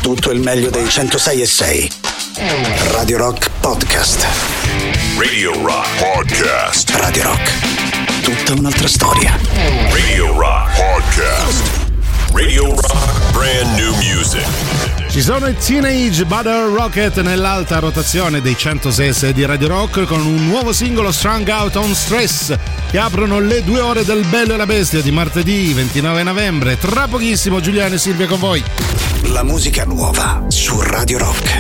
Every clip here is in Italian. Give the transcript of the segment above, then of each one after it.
tutto il meglio dei 106.6. Radio Rock Podcast. Radio Rock Podcast. Radio Rock, tutta un'altra storia. Radio Rock Podcast. Radio Rock Brand New Music. Ci sono i Teenage Butter Rocket nell'alta rotazione dei 106 di Radio Rock con un nuovo singolo, Strung Out on Stress, che aprono le 2 ore del Bello e la Bestia di martedì 29 novembre. Tra pochissimo Giuliano e Silvia con voi. La musica nuova su Radio Rock.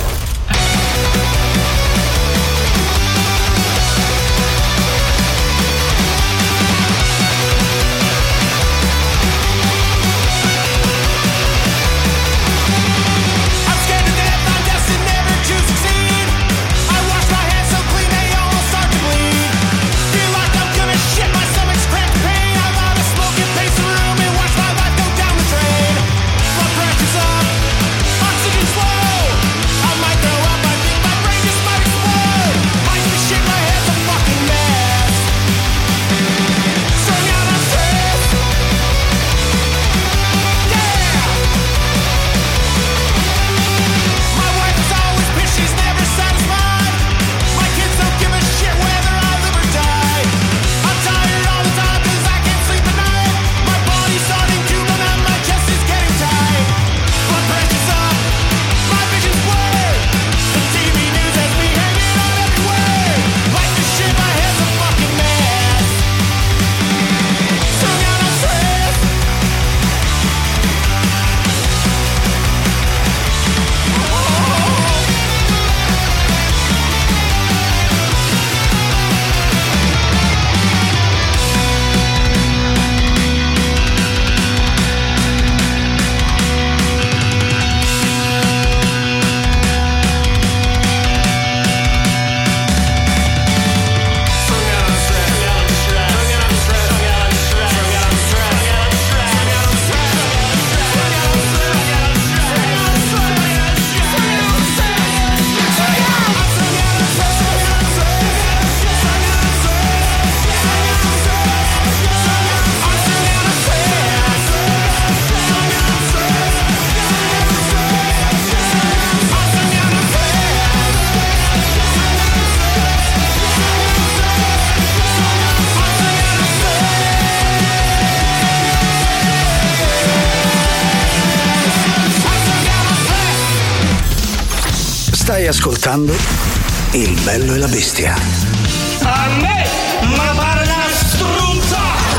Stai ascoltando Il Bello e la Bestia. A me, ma pare una struzza!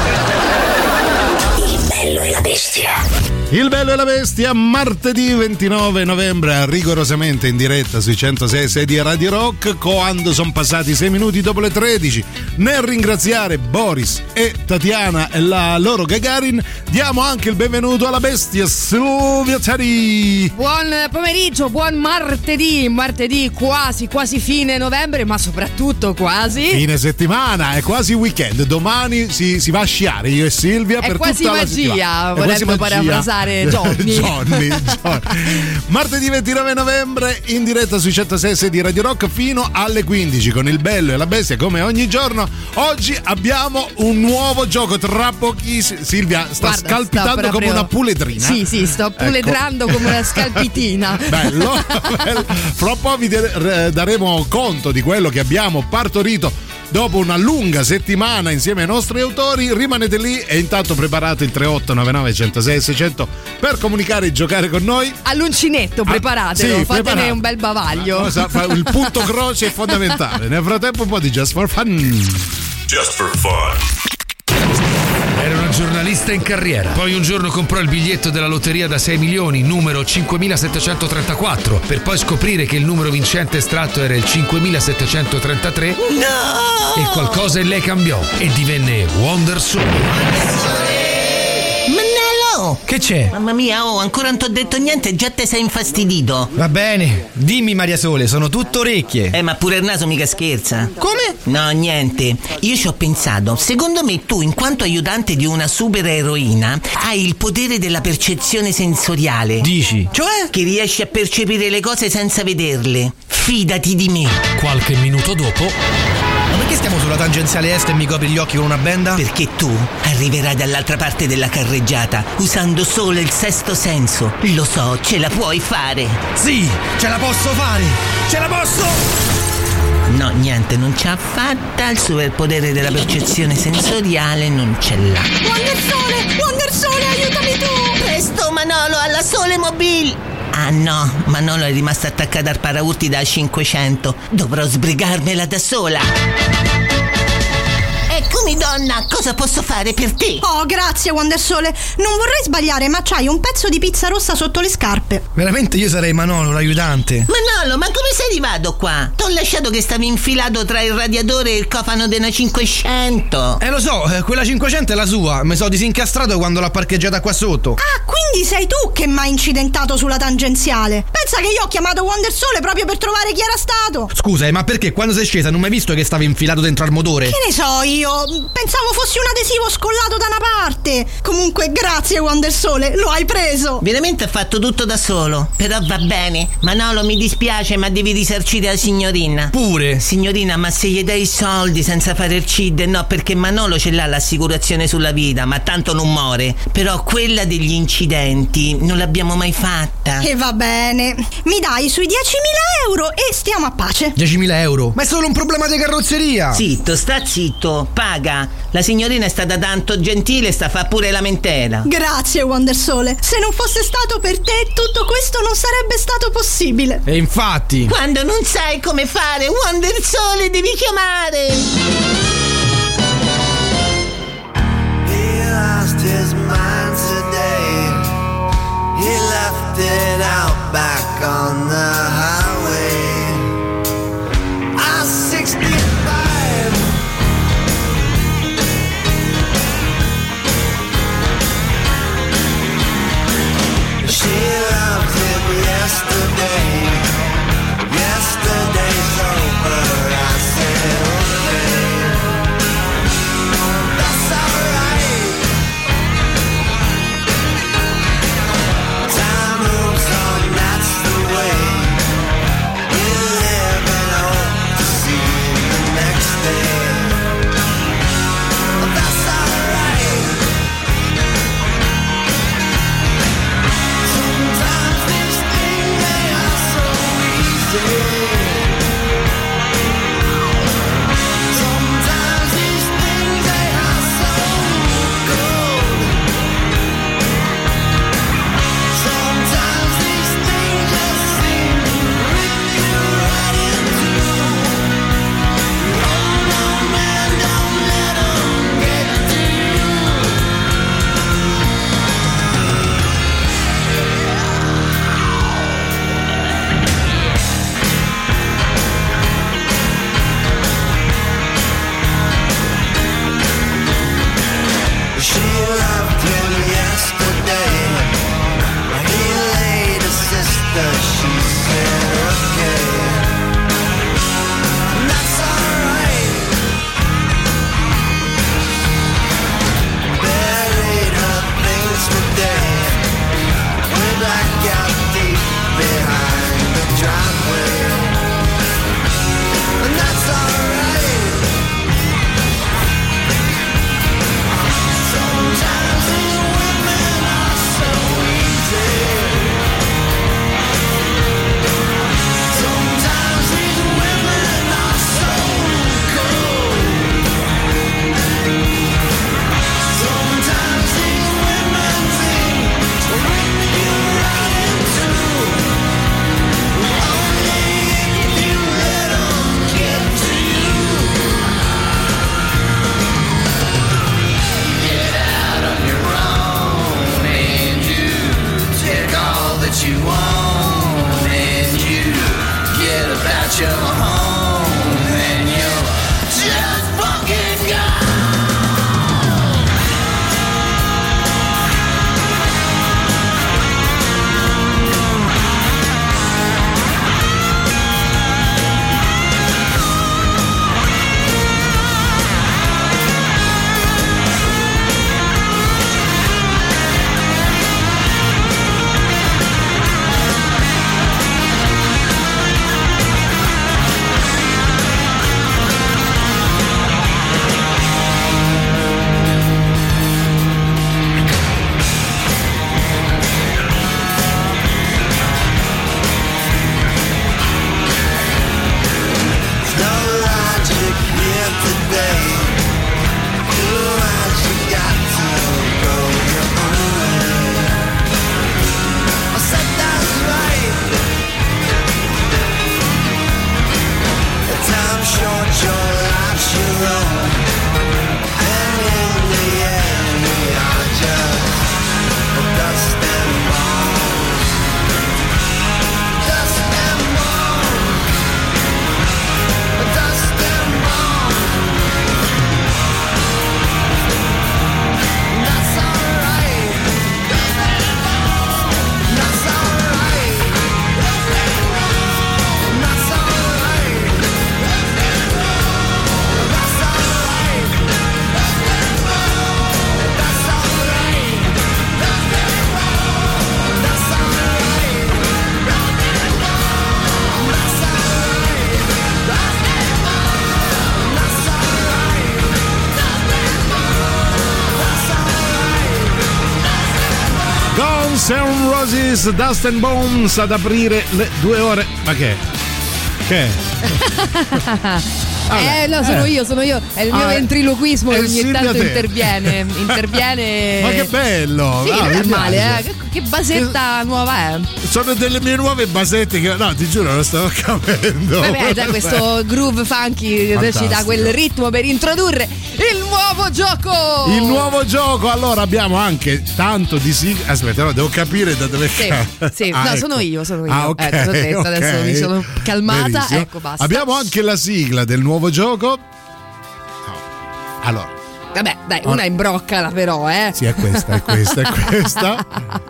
Il Bello e la Bestia. Il Bello e la Bestia, martedì 29 novembre, rigorosamente in diretta sui 106 di Radio Rock, quando sono passati 6 minuti dopo le 13. Nel ringraziare Boris e Tatiana e la loro Gagarin, diamo anche il benvenuto alla bestia Silvia Tari. Buon pomeriggio, buon martedì quasi fine novembre, ma soprattutto quasi fine settimana, è quasi weekend. Domani si va a sciare io e Silvia è per quasi tutta magia, la volendo parafrasare Johnny. Martedì 29 novembre in diretta sui 106 di Radio Rock fino alle 15 con Il Bello e la Bestia come ogni giorno. Oggi abbiamo un nuovo gioco, tra pochissimo. Silvia sta scalpitando come una puledrina. Sì, sto puledrando come una scalpitina. Bello. Fra un po' vi daremo conto di quello che abbiamo partorito dopo una lunga settimana insieme ai nostri autori. Rimanete lì e intanto preparate il 3899 106 600 per comunicare e giocare con noi. All'uncinetto preparatelo, sì, fatene un bel bavaglio. Il punto croce è fondamentale. Nel frattempo un po' di Just for Fun. Just for fun. Era una giornalista in carriera. Poi un giorno comprò il biglietto della lotteria da 6 milioni, numero 5734, per poi scoprire che il numero vincente estratto era il 5733. No! E qualcosa in lei cambiò e divenne Wonder Sole. Che c'è? Mamma mia, ancora non t'ho detto niente, già te sei infastidito. Va bene, dimmi Maria Sole, sono tutto orecchie. Ma pure il naso mica scherza. Come? No, niente. Io ci ho pensato, secondo me tu, in quanto aiutante di una supereroina, hai il potere della percezione sensoriale. Dici? Cioè? Che riesci a percepire le cose senza vederle. Fidati di me. Qualche minuto dopo. Ma Perché stiamo sulla tangenziale est e mi copri gli occhi con una benda? Perché tu arriverai dall'altra parte della carreggiata usando solo il sesto senso. Lo so, ce la puoi fare. Sì, ce la posso fare! Ce la posso! No, niente, non ce l'ha fatta. Il superpotere della percezione sensoriale non ce l'ha. Wonder Sole, aiutami tu! Presto, Manolo, alla Sole Mobile! Ah no, Manolo è rimasto attaccato al paraurti da 500. Dovrò sbrigarmela da sola. Eccomi, donna, cosa posso fare per te? Oh, grazie, Wondersole. Non vorrei sbagliare, ma c'hai un pezzo di pizza rossa sotto le scarpe. Veramente io sarei Manolo, l'aiutante. Manolo, ma come sei arrivato qua? T'ho lasciato che stavi infilato tra il radiatore e il cofano della 500. Lo so, quella 500 è la sua. Mi sono disincastrato quando l'ho parcheggiata qua sotto. Ah, quindi sei tu che mi hai incidentato sulla tangenziale. Pensa che io ho chiamato Wondersole proprio per trovare chi era stato. Scusa, ma perché quando sei scesa non mi hai visto che stavi infilato dentro al motore? Che ne so io? Pensavo fossi un adesivo scollato da una parte. Comunque, grazie Wondersole, lo hai preso. Veramente ha fatto tutto da solo. Però va bene. Manolo, mi dispiace, ma devi risarcire la signorina. Pure? Signorina, ma se gli dai i soldi senza fare il CID? No, perché Manolo ce l'ha l'assicurazione sulla vita, ma tanto non muore. Però quella degli incidenti non l'abbiamo mai fatta. E va bene. Mi dai sui 10.000 euro e stiamo a pace. 10.000 euro? Ma è solo un problema di carrozzeria. Zitto, sta zitto, paga. La signorina è stata tanto gentile, sta a fa pure lamentela. Grazie Wondersole. Se non fosse stato per te, tutto questo non sarebbe stato possibile. E infatti. Quando non sai come fare, Wondersole devi chiamare. He lost his mind today. He left it out back on the highway. I 65. She loved him yesterday. Yesterday's over. I said, okay, that's alright. Time moves on, that's the way. You live and hope to see the next day. That's alright. Sometimes these things, they are so easy. Sometimes these things, they are so cold. Sometimes these things just seem to rip you right in two. Oh no, man, don't let 'em get to you. She loved him yesterday. He laid a sister, she said, okay. That's alright. Buried her things today. We black out deep behind the driveway. And that's alright. Sometimes these women are so easy. Sometimes these women are so cold. Sometimes these women seem to rip you right in two. Only if you let 'em get to you. Get out on your own and you take all that you want and you get about your home and you're just fucking gone. Guns N' Roses, Dust and Bones ad aprire le 2 ore. Ma che? No, sono io, è il mio ventriloquismo che ogni tanto interviene. Ma che bello! Sì, non è male, che basetta nuova è? Sono delle mie nuove basette che, no, ti giuro, lo stavo capendo. Vabbè, già questo groove funky ci dà quel ritmo per introdurre il nuovo gioco. Il nuovo gioco, allora abbiamo anche tanto di sigla. Aspetta, no, devo capire da dove sì. No, ecco. sono io. Ok, ecco, l'ho detto, okay. adesso mi sono calmata. Benissimo. Ecco, basta. Abbiamo anche la sigla del nuovo gioco. Allora. Vabbè, dai, una imbroccala però, Sì, è questa.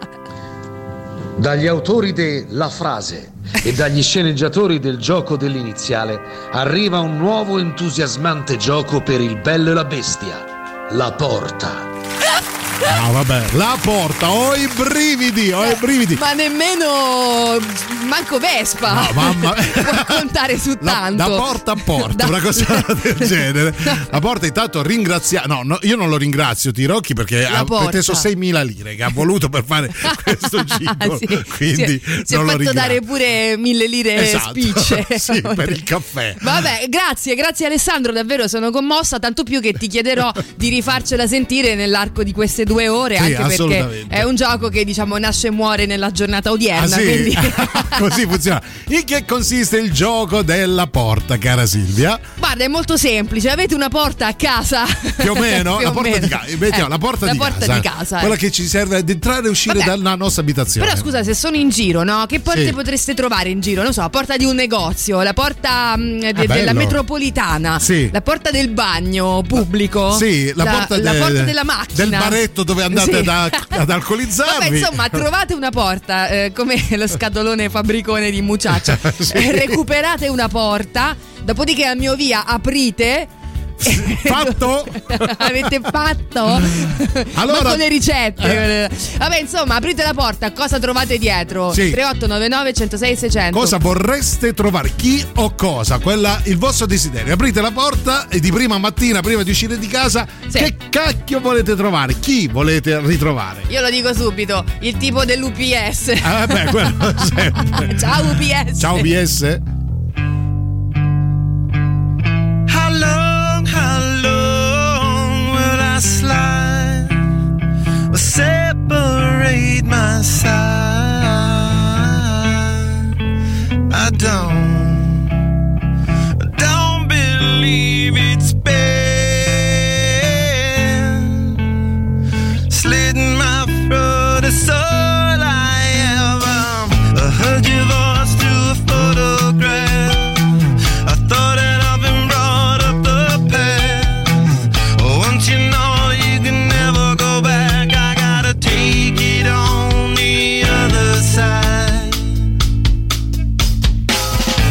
Dagli autori de La Frase e dagli sceneggiatori del gioco dell'iniziale arriva un nuovo entusiasmante gioco per il bello e la bestia, La Porta. No, vabbè, La Porta, ho i brividi. Ma nemmeno manco Vespa. No, mamma. Può contare su tanto. Da porta a porta, una cosa del genere. La Porta, intanto ringrazia. No, io non lo ringrazio Tirocchi perché ha preteso 6.000 lire che ha voluto per fare questo giro. Sì, quindi si non è lo fatto ringrazio. dare pure 1.000 lire spicce. Sì, per il caffè. Vabbè, grazie Alessandro, davvero sono commossa, tanto più che ti chiederò di rifarcela sentire nell'arco di queste 2 ore, sì, anche perché è un gioco che diciamo nasce e muore nella giornata odierna. Sì? Quindi... Così funziona. In che consiste il gioco della porta, cara Silvia? Guarda, è molto semplice, avete una porta a casa. Più o meno? Più la o porta meno. di casa. La porta di casa. Quella che ci serve ad entrare e uscire dalla nostra abitazione. Però scusa, se sono in giro, no? Che porte potreste trovare in giro? Non so, la porta di un negozio, la porta della metropolitana, la porta del bagno pubblico, la porta della macchina, del baretto dove andate ad alcolizzarvi. Vabbè, insomma, trovate una porta come lo scatolone fabbricone di Mucciaccia. Recuperate una porta, dopodiché al mio via aprite. Fatto? Avete fatto? Allora, ma con le ricette. Vabbè, insomma, aprite la porta, cosa trovate dietro? 3899 106 600. Cosa vorreste trovare? Chi o cosa? Il vostro desiderio. Aprite la porta e di prima mattina, prima di uscire di casa, che cacchio volete trovare? Chi volete ritrovare? Io lo dico subito, il tipo dell'UPS. Vabbè, quello sempre. Ciao UPS. Ciao UPS. How long will I slide or separate my side? I don't believe it's been slitting my throat. It's all I have. I heard your voice through a photograph. I thought that I've been brought up the past. Once you know you can never go back, I gotta take it on the other side.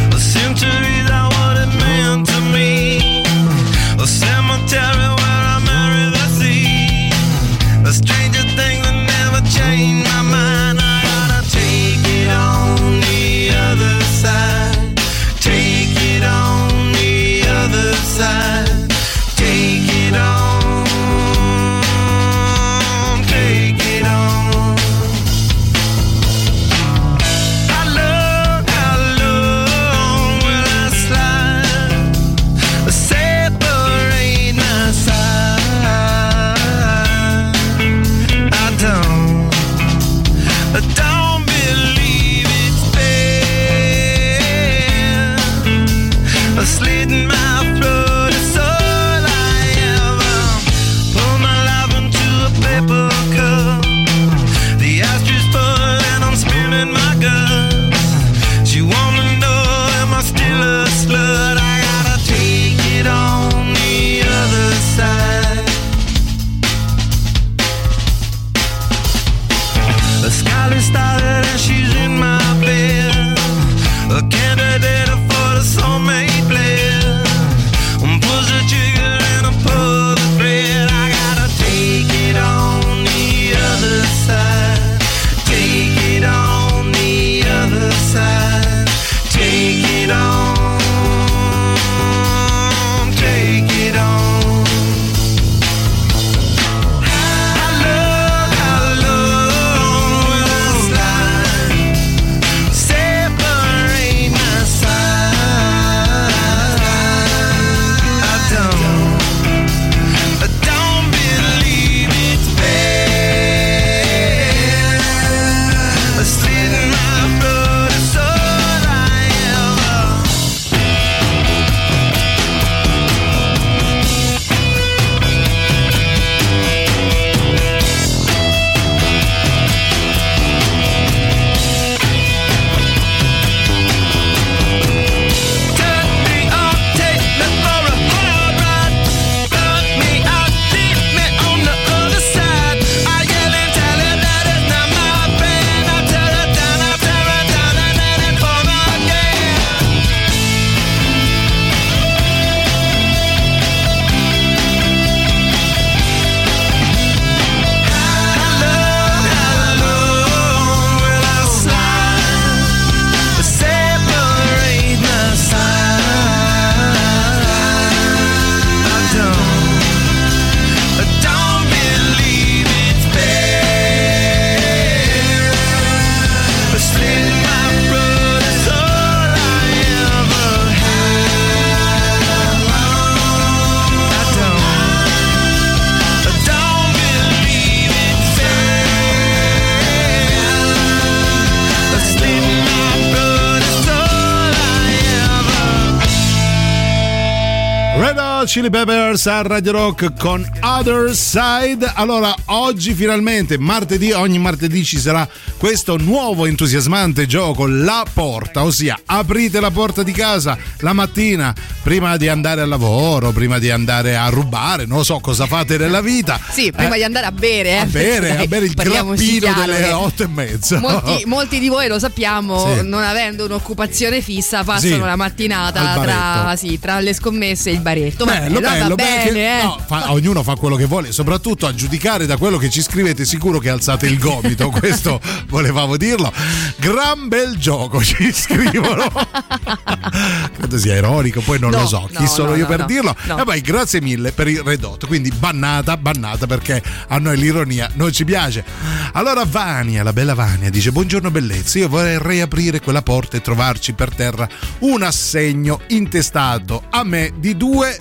Chili Peppers a Radio Rock con Other Side. Allora, oggi finalmente, martedì, ogni martedì ci sarà questo nuovo entusiasmante gioco, La Porta, ossia aprite la porta di casa la mattina prima di andare al lavoro, prima di andare a rubare, non lo so cosa fate nella vita. Sì, prima di andare a bere. A bere il grappino delle 8:30. Molti di voi lo sappiamo, sì, non avendo un'occupazione fissa, passano la mattinata tra le scommesse e il baretto. Bello, bene, no, ognuno fa quello che vuole, soprattutto a giudicare da quello che ci scrivete, sicuro che alzate il gomito, questo volevamo dirlo. Gran bel gioco, ci scrivono. Credo sia ironico, poi non lo so, chi sono io per dirlo. E poi grazie mille per il Red Hot, quindi bannata perché a noi l'ironia non ci piace. Allora Vania, la bella Vania, dice: buongiorno bellezza, io vorrei aprire quella porta e trovarci per terra un assegno intestato a me di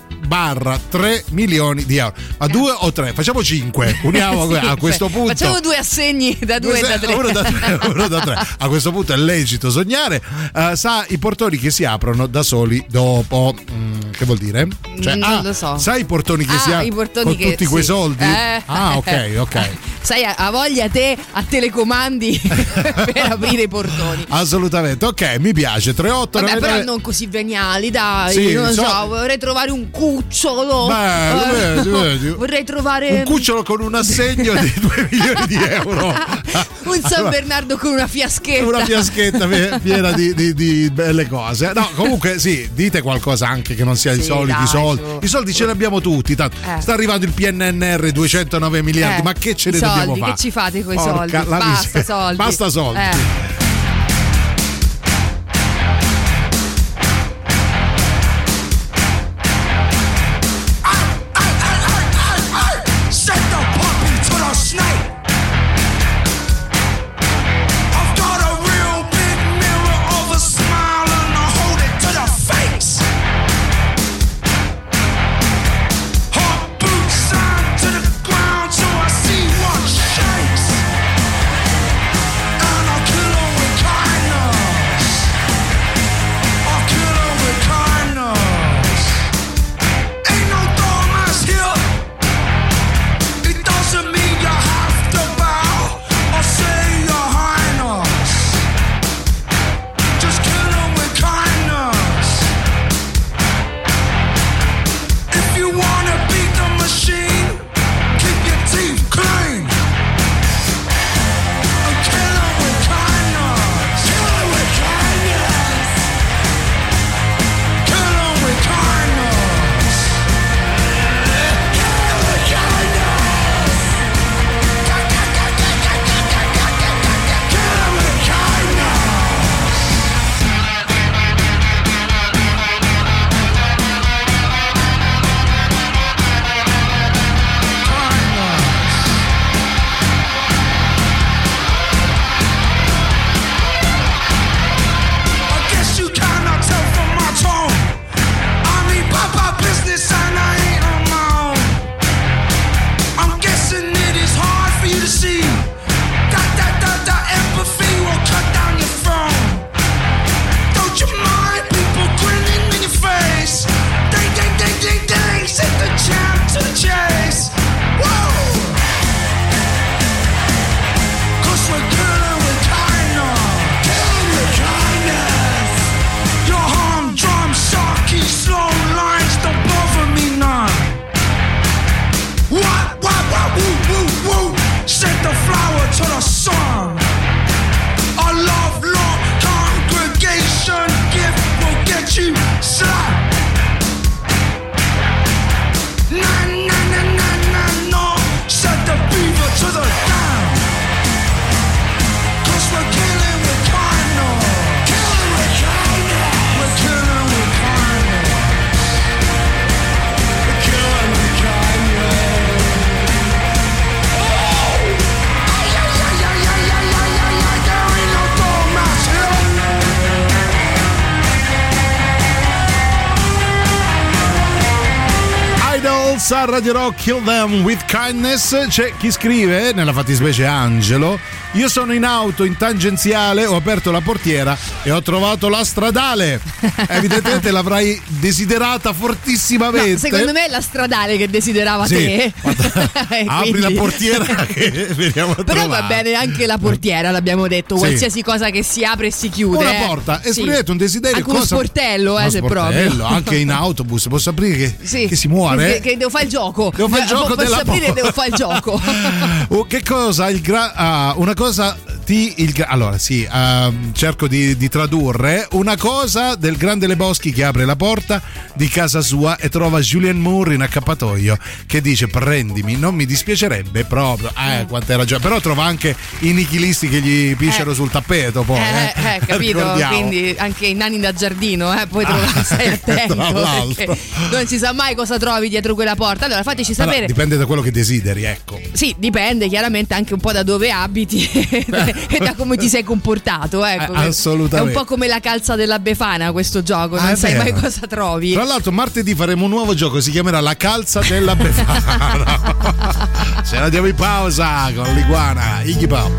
2/3 milioni di euro. Ma 2 o 3? Facciamo 5. Uniamo a questo punto. Facciamo 2 assegni da 2 e da 3. Uno da 3. A questo punto è lecito sognare. Sa i portoni che si aprono da soli dopo. Che vuol dire? Cioè, non lo so. Sai i portoni che si aprono con tutti quei soldi? Ok. Sai, ha voglia te a telecomandi per aprire i portoni. Assolutamente, ok, mi piace. 38. Vabbè, però non così veniali, dai. Sì, non so, vorrei trovare un cucciolo. Vorrei trovare un cucciolo con un assegno di 2 milioni di euro. Un San Bernardo con una fiaschetta. Una fiaschetta piena di belle cose. No, comunque sì, dite qualcosa anche che non sia i soliti soldi. I soldi ce li abbiamo tutti. Tanto sta arrivando il PNRR 209 miliardi. Ma che ce ne dobbiamo fare? Che ci fate con i soldi? Basta soldi. a Radio Rock, Kill Them With Kindness. C'è chi scrive, nella fattispecie Angelo, io sono in auto in tangenziale, ho aperto la portiera e ho trovato la stradale. Evidentemente l'avrai desiderata fortissimamente. No, secondo me è la stradale che desiderava sì, te. Apri la portiera che veniamo a però trovare. va bene anche la portiera, l'abbiamo detto, sì. Qualsiasi cosa che si apre e si chiude. Una porta, esprimete sì. un desiderio. Anche uno sportello, uno se sportello, proprio. anche in autobus posso aprire che, sì. che si muore. Che devo fare il gioco. Devo fare il gioco posso della aprire porta. devo fare il gioco. Che cosa? Una cosa allora sì, cerco di tradurre. Una cosa del grande Lebowski che apre la porta di casa sua e trova Julianne Moore in accappatoio che dice prendimi, non mi dispiacerebbe proprio. Quanta ragione. Però trova anche i nichilisti che gli pisciano sul tappeto poi. Capito? Ricordiamo. Quindi anche i nani da giardino, poi stai attento perché non si sa mai cosa trovi dietro quella porta. Allora fateci sapere. Allora, dipende da quello che desideri, ecco. Sì, dipende chiaramente anche un po' da dove abiti e da come ti sei comportato, ecco. Assolutamente. È un po' come la calza della Befana questo gioco, non sai mai cosa trovi. Tra l'altro martedì faremo un nuovo gioco, si chiamerà la calza della Befana. Ce la diamo in pausa con l'iguana Iggy Pop.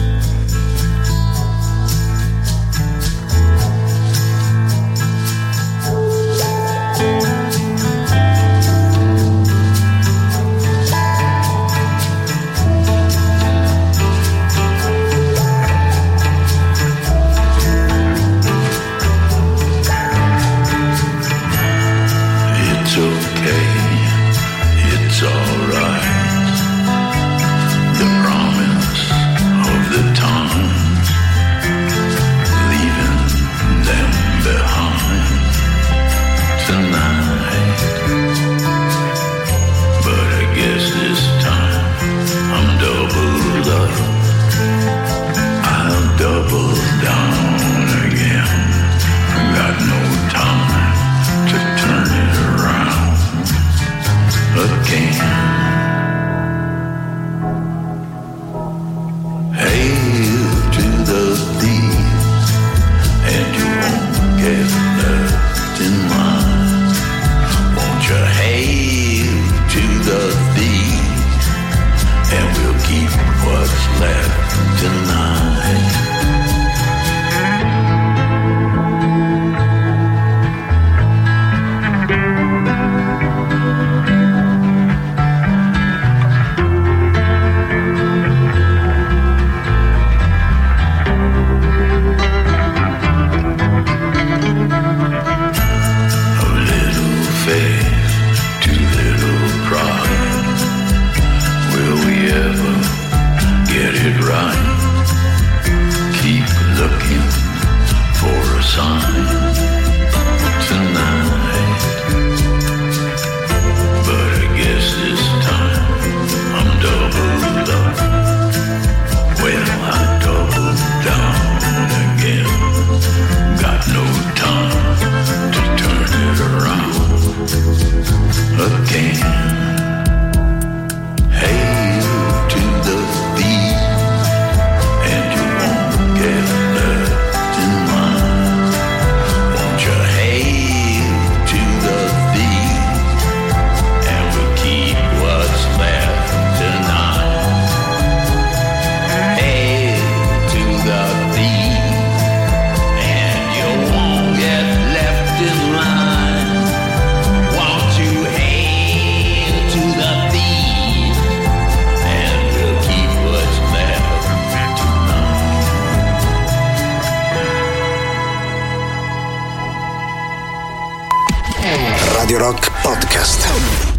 Radio Rock Podcast.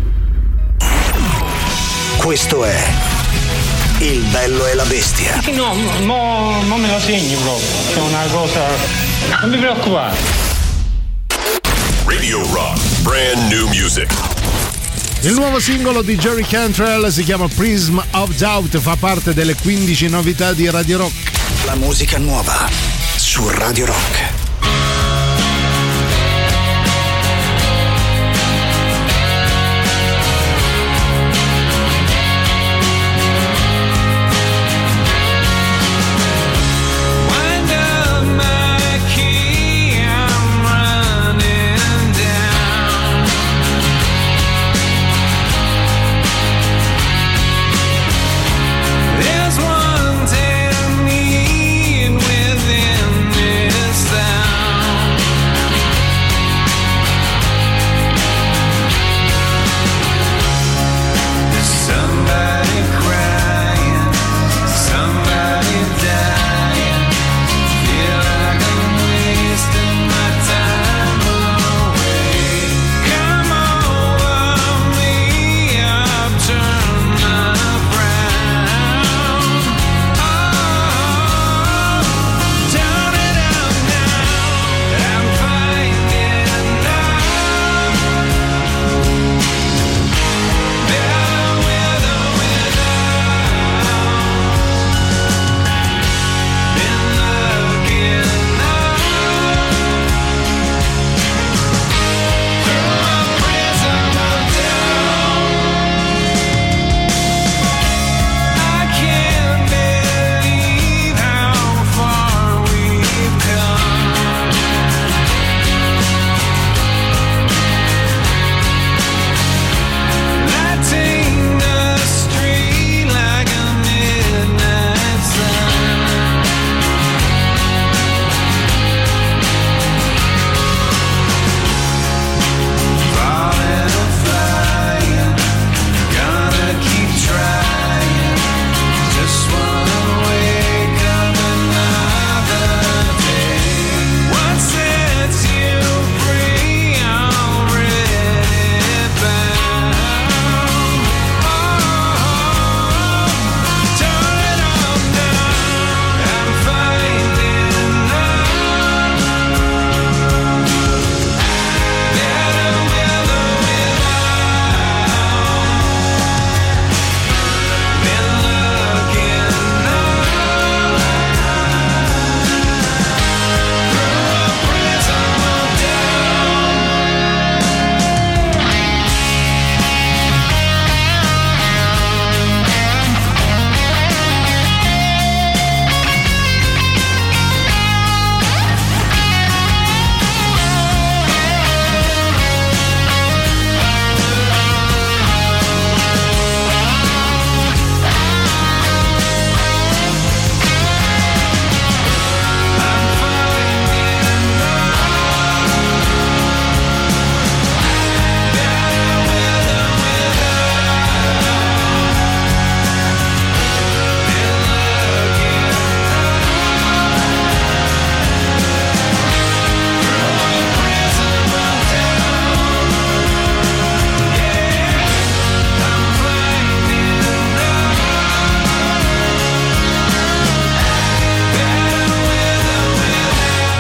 Questo è Il Bello e la Bestia. No, me lo segni proprio. È una cosa. Non mi preoccupare. Radio Rock, brand new music. Il nuovo singolo di Jerry Cantrell si chiama Prism of Doubt, fa parte delle 15 novità di Radio Rock. La musica nuova su Radio Rock. There's one thing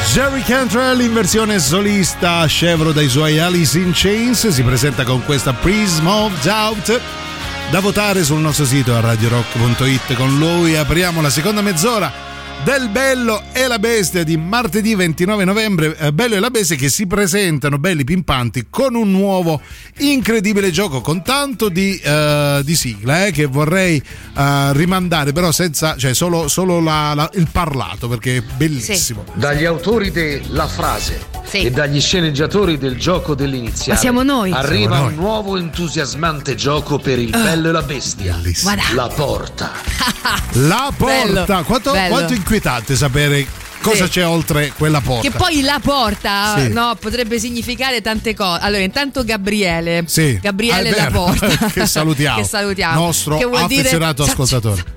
Jerry Cantrell in versione solista, scevro dai suoi Alice in Chains, si presenta con questa Prism of Doubt, da votare sul nostro sito a radiorock.it. Con lui apriamo la seconda mezz'ora del Bello e la Bestia di martedì 29 novembre. Bello e la Bestia che si presentano belli pimpanti con un nuovo incredibile gioco, con tanto di sigla che vorrei rimandare, però senza, cioè solo il parlato, perché è bellissimo. Sì. Dagli autori della frase e dagli sceneggiatori del gioco dell'iniziale, ma siamo noi. Arriva un nuovo entusiasmante gioco per il Bello e la Bestia. La Porta. La Porta. Quanto inquietante sapere cosa c'è oltre quella porta. Che poi la porta potrebbe significare tante cose. Allora, intanto Gabriele La Porta che salutiamo, nostro che affezionato ascoltatore.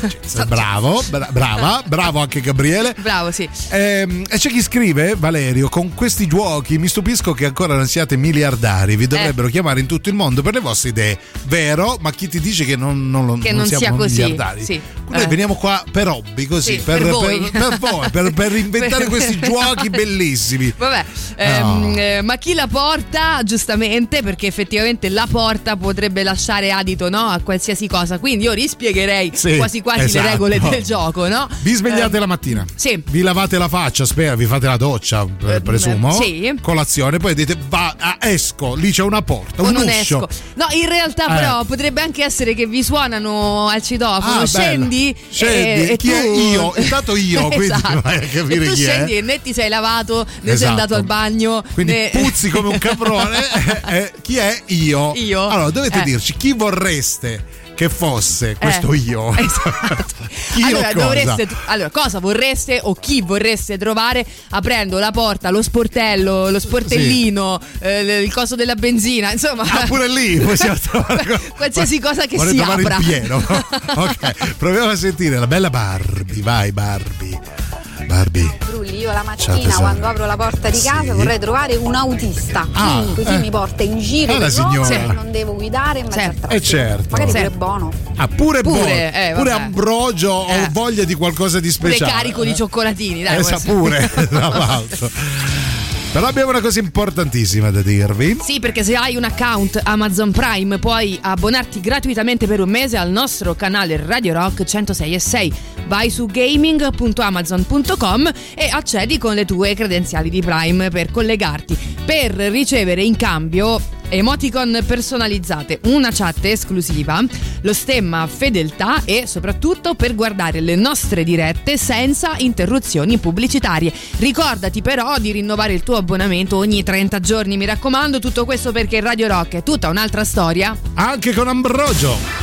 Bravo anche Gabriele. Bravo, sì. E c'è chi scrive: Valerio, con questi giochi mi stupisco che ancora non siate miliardari, vi dovrebbero chiamare in tutto il mondo per le vostre idee. Vero, ma chi ti dice che non siamo sia così, miliardari? Sì. Noi veniamo qua per hobby, così, per voi, per inventare questi giochi bellissimi. Vabbè, ma chi la porta, giustamente, perché effettivamente la porta potrebbe lasciare adito, a qualsiasi cosa. Quindi io rispiegherei quasi le regole del gioco, no? Vi svegliate la mattina, vi lavate la faccia, vi fate la doccia, presumo, colazione, poi dite esco, lì c'è una porta, un uscio. Esco. No, in realtà però potrebbe anche essere che vi suonano al citofono, scendi e chi tu... è io? Intanto io, quindi vai a capire e tu chi scendi è. e né ti sei lavato né sei andato al bagno, quindi puzzi come un caprone. Chi è? Io. Allora dovete dirci chi vorreste che fosse questo io. Esatto. Allora, cosa vorreste o chi vorreste trovare aprendo la porta, lo sportello, lo sportellino, il coso della benzina, insomma. Pure lì possiamo trovare qualsiasi cosa che si apra. In pieno. Ok, proviamo a sentire la bella Barbie. Vai Barbie. Brulli, io la mattina quando apro la porta di casa vorrei trovare un autista, così mi porta in giro la signora. Non devo guidare, ma certo. magari pure buono. Pure ambrogio o voglia di qualcosa di speciale. Pure carico di cioccolatini, dai. Pure, tra l'altro. Però abbiamo una cosa importantissima da dirvi. Sì, perché se hai un account Amazon Prime puoi abbonarti gratuitamente per un mese al nostro canale Radio Rock 106.6. Vai su gaming.amazon.com e accedi con le tue credenziali di Prime per collegarti, per ricevere in cambio emoticon personalizzate, una chat esclusiva, lo stemma fedeltà e soprattutto per guardare le nostre dirette senza interruzioni pubblicitarie. Ricordati però di rinnovare il tuo abbonamento ogni 30 giorni, mi raccomando. Tutto questo perché Radio Rock è tutta un'altra storia, anche con Ambrogio.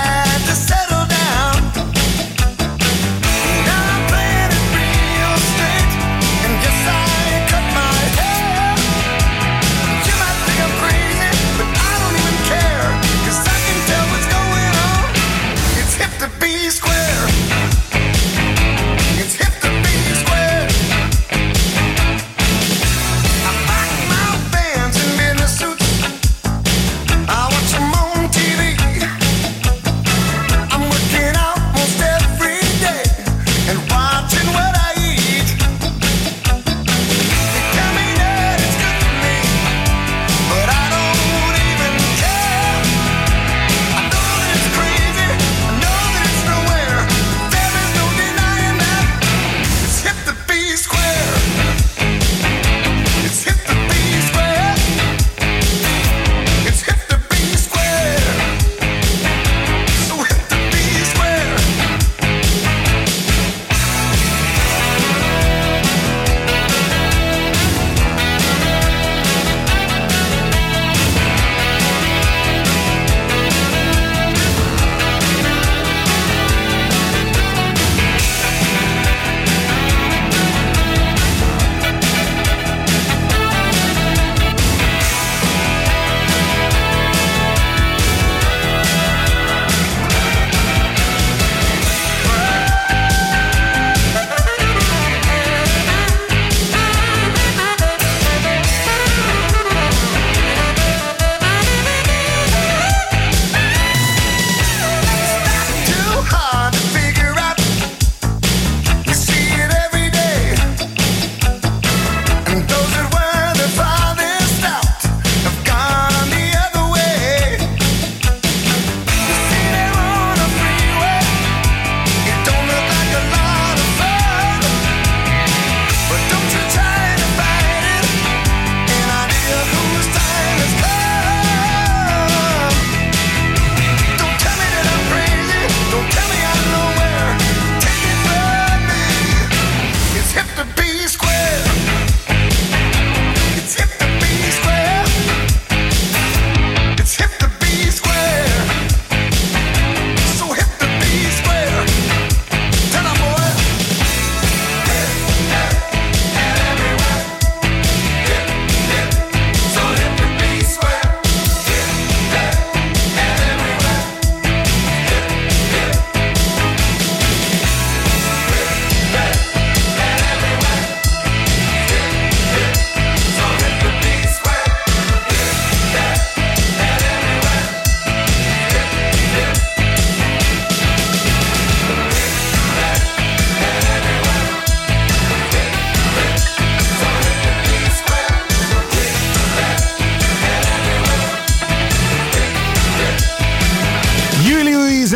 Stay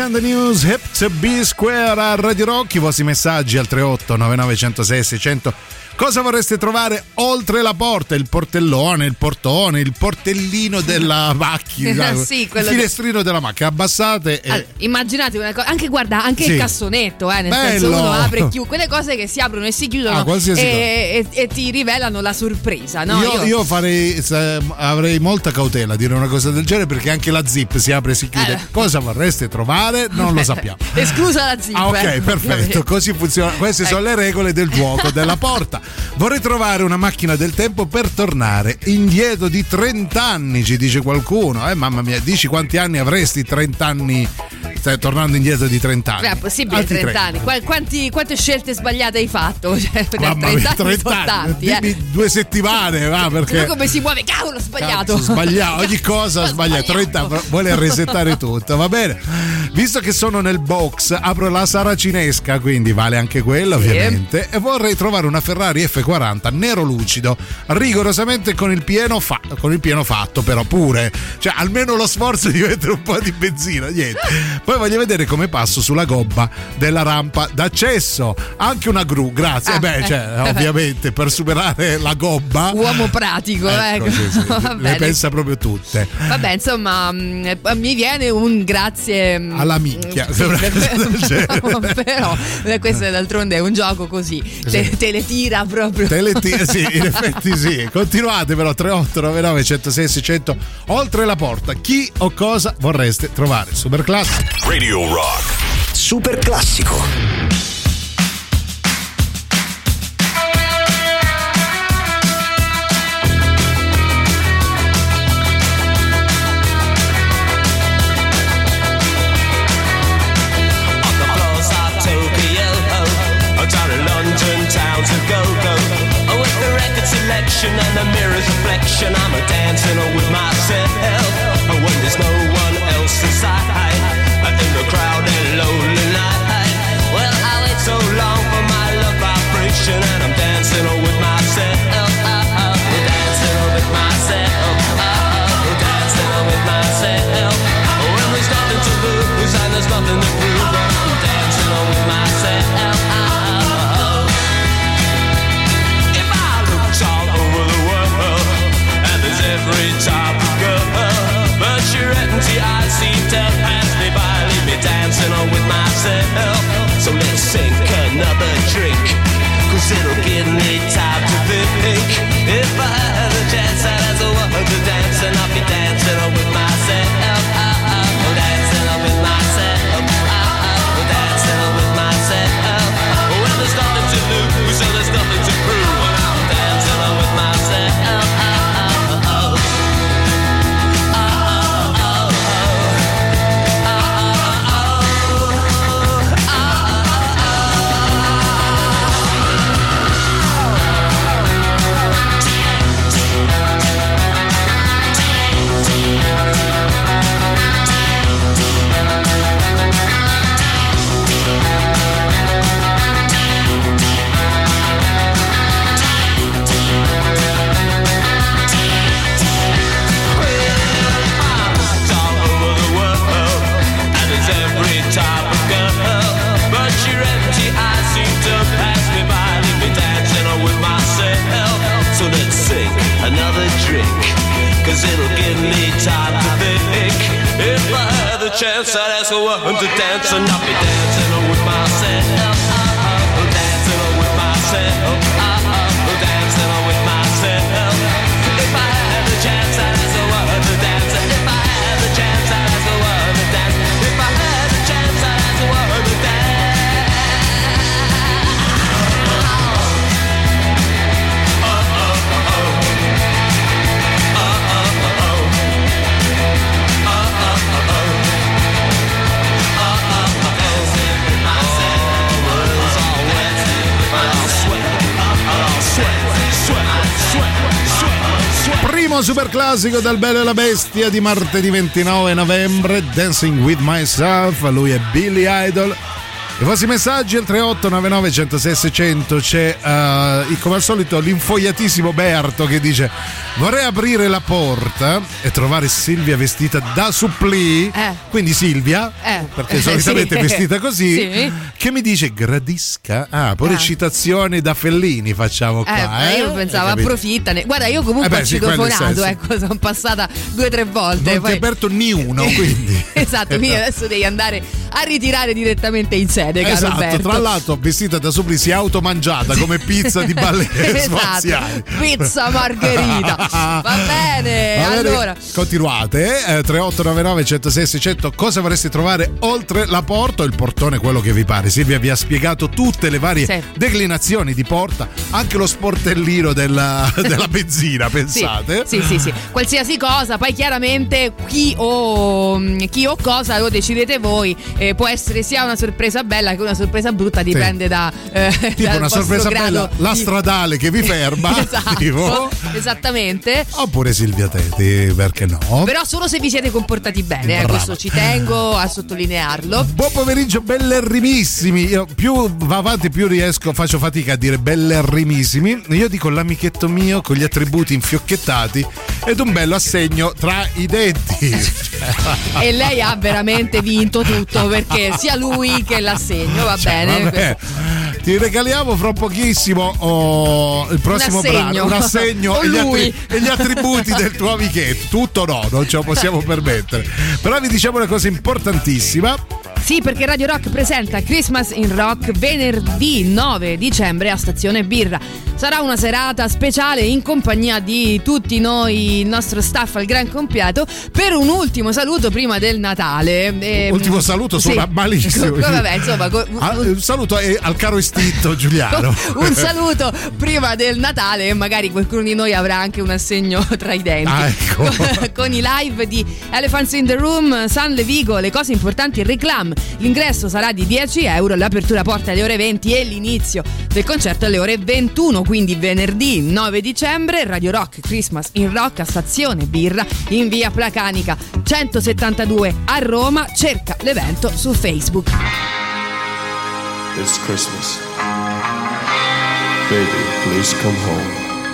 Grande News, Hip to Be Square a Radio Rock. I vostri messaggi al 38 99 106 600. Cosa vorreste trovare oltre la porta? Il portellone, il portone, il portellino della macchina, sì, il finestrino della macchina. Abbassate e... immaginate una cosa, anche guarda, anche sì. Il cassonetto, nel Bello. senso uno apre e chiude, quelle cose che si aprono e si chiudono e ti rivelano la sorpresa, no? Io avrei molta cautela a dire una cosa del genere, perché anche la zip si apre e si chiude. Cosa vorreste trovare? Non lo sappiamo. Esclusa la zip. Ok, perfetto, così funziona. Queste sono le regole del gioco della porta. Vorrei trovare una macchina del tempo per tornare indietro di 30 anni, ci dice qualcuno. Mamma mia, dici quanti anni avresti 30 anni, tornando indietro di 30 anni? È possibile. Altri 30 anni. Quante scelte sbagliate hai fatto? Cioè, mamma 30 mia, 30 anni sono tanti. Dimmi 2 settimane, va, perché... come si muove? Cavolo, sbagliato. Sbagliato, ogni cosa sbagliata. 30, vuole resettare tutto, va bene. Visto che sono nel box, apro la saracinesca, quindi vale anche quella, ovviamente. E vorrei trovare una Ferrari F40 nero lucido, rigorosamente con il pieno fatto, però pure, cioè almeno lo sforzo di mettere un po' di benzina, niente. Poi voglio vedere come passo sulla gobba della rampa d'accesso, anche una gru, grazie. Ovviamente per superare la gobba, uomo pratico, ecco. Sì. Le pensa proprio tutte. Vabbè, insomma, mi viene un grazie alla minchia. Però questo d'altronde è un gioco così, te le tira proprio. Sì, in effetti sì. Continuate però, 3899 106 600. Oltre la porta, chi o cosa vorreste trovare? Super classico. Radio Rock. Super classico. And the mirror's reflection, I'm a dancing with myself. When there's no one else inside, in the crowded lonely night. Well, I wait so long for my love vibration, and I'm dancing with myself. Dancing with myself. Dancing with myself. When there's nothing to lose and there's nothing to prove, I'm dancing with myself. Every time we go, but your empty eyes seem to pass me by, leave me dancing on with myself. So let's sink another drink, cause it'll give me time to think. If I had a chance, I'd ask a woman to dance, and I'll be dancing on with myself. Dancing on with myself. Dancing on with myself. Well, there's nothing to lose, so there's nothing to prove. I'm dancing on with myself. Another drink, cause it'll give me time to think. If I had the chance, I'd ask a woman to dance, and I'll be dancing with myself. Dancing with myself. Dancing with myself. If I had the chance, I'd ask a woman to dance. If I had the chance, I'd ask a woman to dance. If I had the chance, I'd ask a woman to dance. Primo super classico del Bello e la Bestia di martedì 29 novembre, Dancing with Myself. Lui è Billy Idol. I vostri messaggi al 3899 106 600. C'è come al solito l'infogliatissimo Berto che dice: vorrei aprire la porta e trovare Silvia vestita da supplì, quindi Silvia, perché solitamente è vestita così, che mi dice gradisca. Pure citazioni da Fellini facciamo qua. Io pensavo approfittane. Guarda, io comunque ho citofonato, sono passata 2-3 volte. Non ti hai aperto ni uno, quindi. Esatto, quindi adesso devi andare a ritirare direttamente in sede, caro esatto, Berto. tra l'altro vestita da supplì si è automangiata come pizza di balle spaziali. Pizza margherita. Va bene, allora continuate 3899 106 600. Cosa vorreste trovare oltre la porta o il portone, quello che vi pare? Silvia vi ha spiegato tutte le varie declinazioni di porta, anche lo sportellino della benzina, pensate? Sì, qualsiasi cosa. Poi chiaramente chi o cosa lo decidete voi, può essere sia una sorpresa bella che una sorpresa brutta, dipende da tipo una sorpresa bella, la stradale che vi ferma. Esatto, esattamente. Oppure Silvia Teti, perché no? Però solo se vi siete comportati bene, questo ci tengo a sottolinearlo. Buon pomeriggio bellerrimissimi. Io più va avanti più faccio fatica a dire bellerrimissimi. Io dico l'amichetto mio con gli attributi infiocchettati ed un bello assegno tra i denti. E lei ha veramente vinto tutto, perché sia lui che l'assegno, va bene. Vabbè. Ti regaliamo fra pochissimo il prossimo brano, un assegno e gli attributi del tuo amichetto. Tutto no, non ce lo possiamo permettere. Però vi diciamo una cosa importantissima. Sì, perché Radio Rock presenta Christmas in Rock venerdì 9 dicembre a Stazione Birra. Sarà una serata speciale in compagnia di tutti noi, il nostro staff al gran completo, per un ultimo saluto prima del Natale. Ultimo saluto sulla malissimo. Vabbè, insomma, un saluto al caro estinto Giuliano. Un saluto prima del Natale, e magari qualcuno di noi avrà anche un assegno tra i denti. Ecco. Con i live di Elephants in the Room, San Levigo, le cose importanti, il Reclam. L'ingresso sarà di 10 euro, l'apertura porta alle ore 20 e l'inizio del concerto alle ore 21, quindi venerdì 9 dicembre Radio Rock Christmas in Rock a Stazione Birra in via Placanica 172 a Roma. Cerca l'evento su Facebook. It's Christmas. Baby, please come home.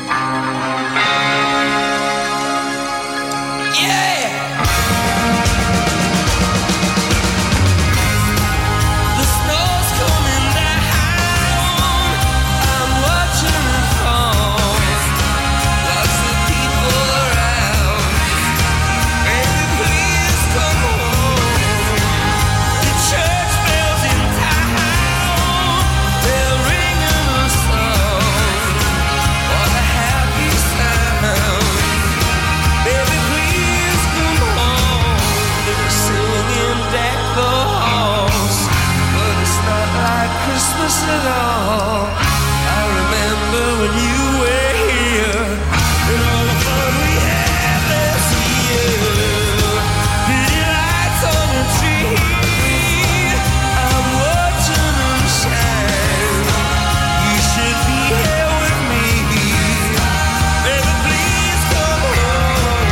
At all. I remember when you were here and all the fun we had last year. Pretty lights on the tree, I'm watching them shine. You should be here with me. Baby, please come home.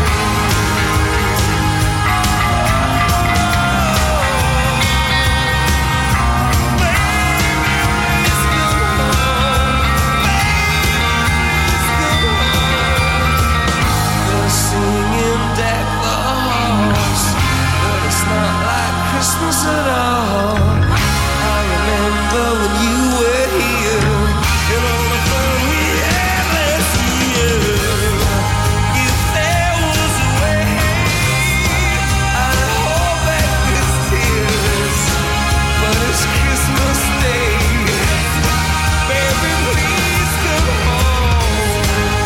Christmas at all. I remember when you were here and all the fun we had last year. If there was a way, I'd hold back these tears, but it's Christmas Day. Baby, please come home.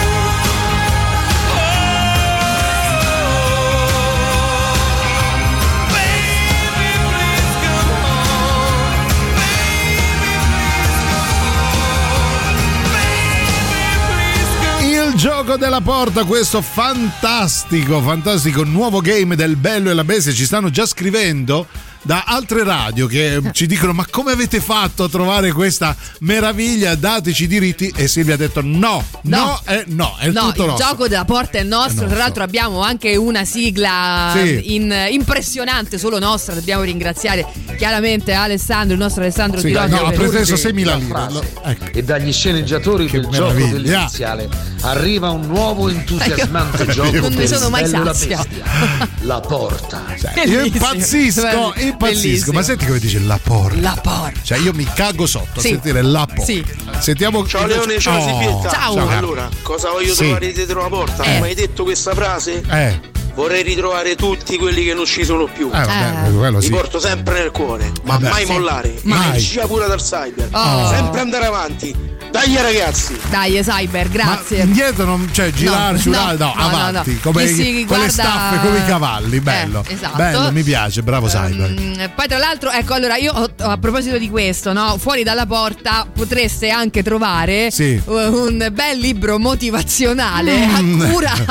Gioco della porta, questo fantastico nuovo game del Bello e la Bestia. Ci stanno già scrivendo da altre radio che ci dicono: ma come avete fatto a trovare questa meraviglia? Dateci i diritti. E Silvia ha detto no, è tutto il nostro. Il gioco della porta è nostro. Tra l'altro abbiamo anche una sigla impressionante, solo nostra. Dobbiamo ringraziare chiaramente Alessandro, il nostro Alessandro Di Rocca. Ha preso 6.000 lire. E dagli sceneggiatori del gioco dell'iniziale arriva un nuovo entusiasmante gioco non ne sono mai sazia. La porta. Io impazzisco. Ma senti come dice la porta. La porta. Cioè io mi cago sotto a sentire la porta. Sì. Sentiamo. Ciao Leone, ciao Silvietta. Ciao. Allora, cosa voglio trovare dietro la porta? Mi hai detto questa frase? Vorrei ritrovare tutti quelli che non ci sono più. Li porto sempre nel cuore. Mai mollare. Energia pura dal cyber. Sempre andare avanti. Dai ragazzi. Dai Cyber, grazie. Ma indietro non girarci avanti. Come quelle staffe come i cavalli. Bello. Esatto. Bello, mi piace, bravo Cyber. Poi tra l'altro, ecco, allora io a proposito di questo, no, fuori dalla porta potreste anche trovare un bel libro motivazionale a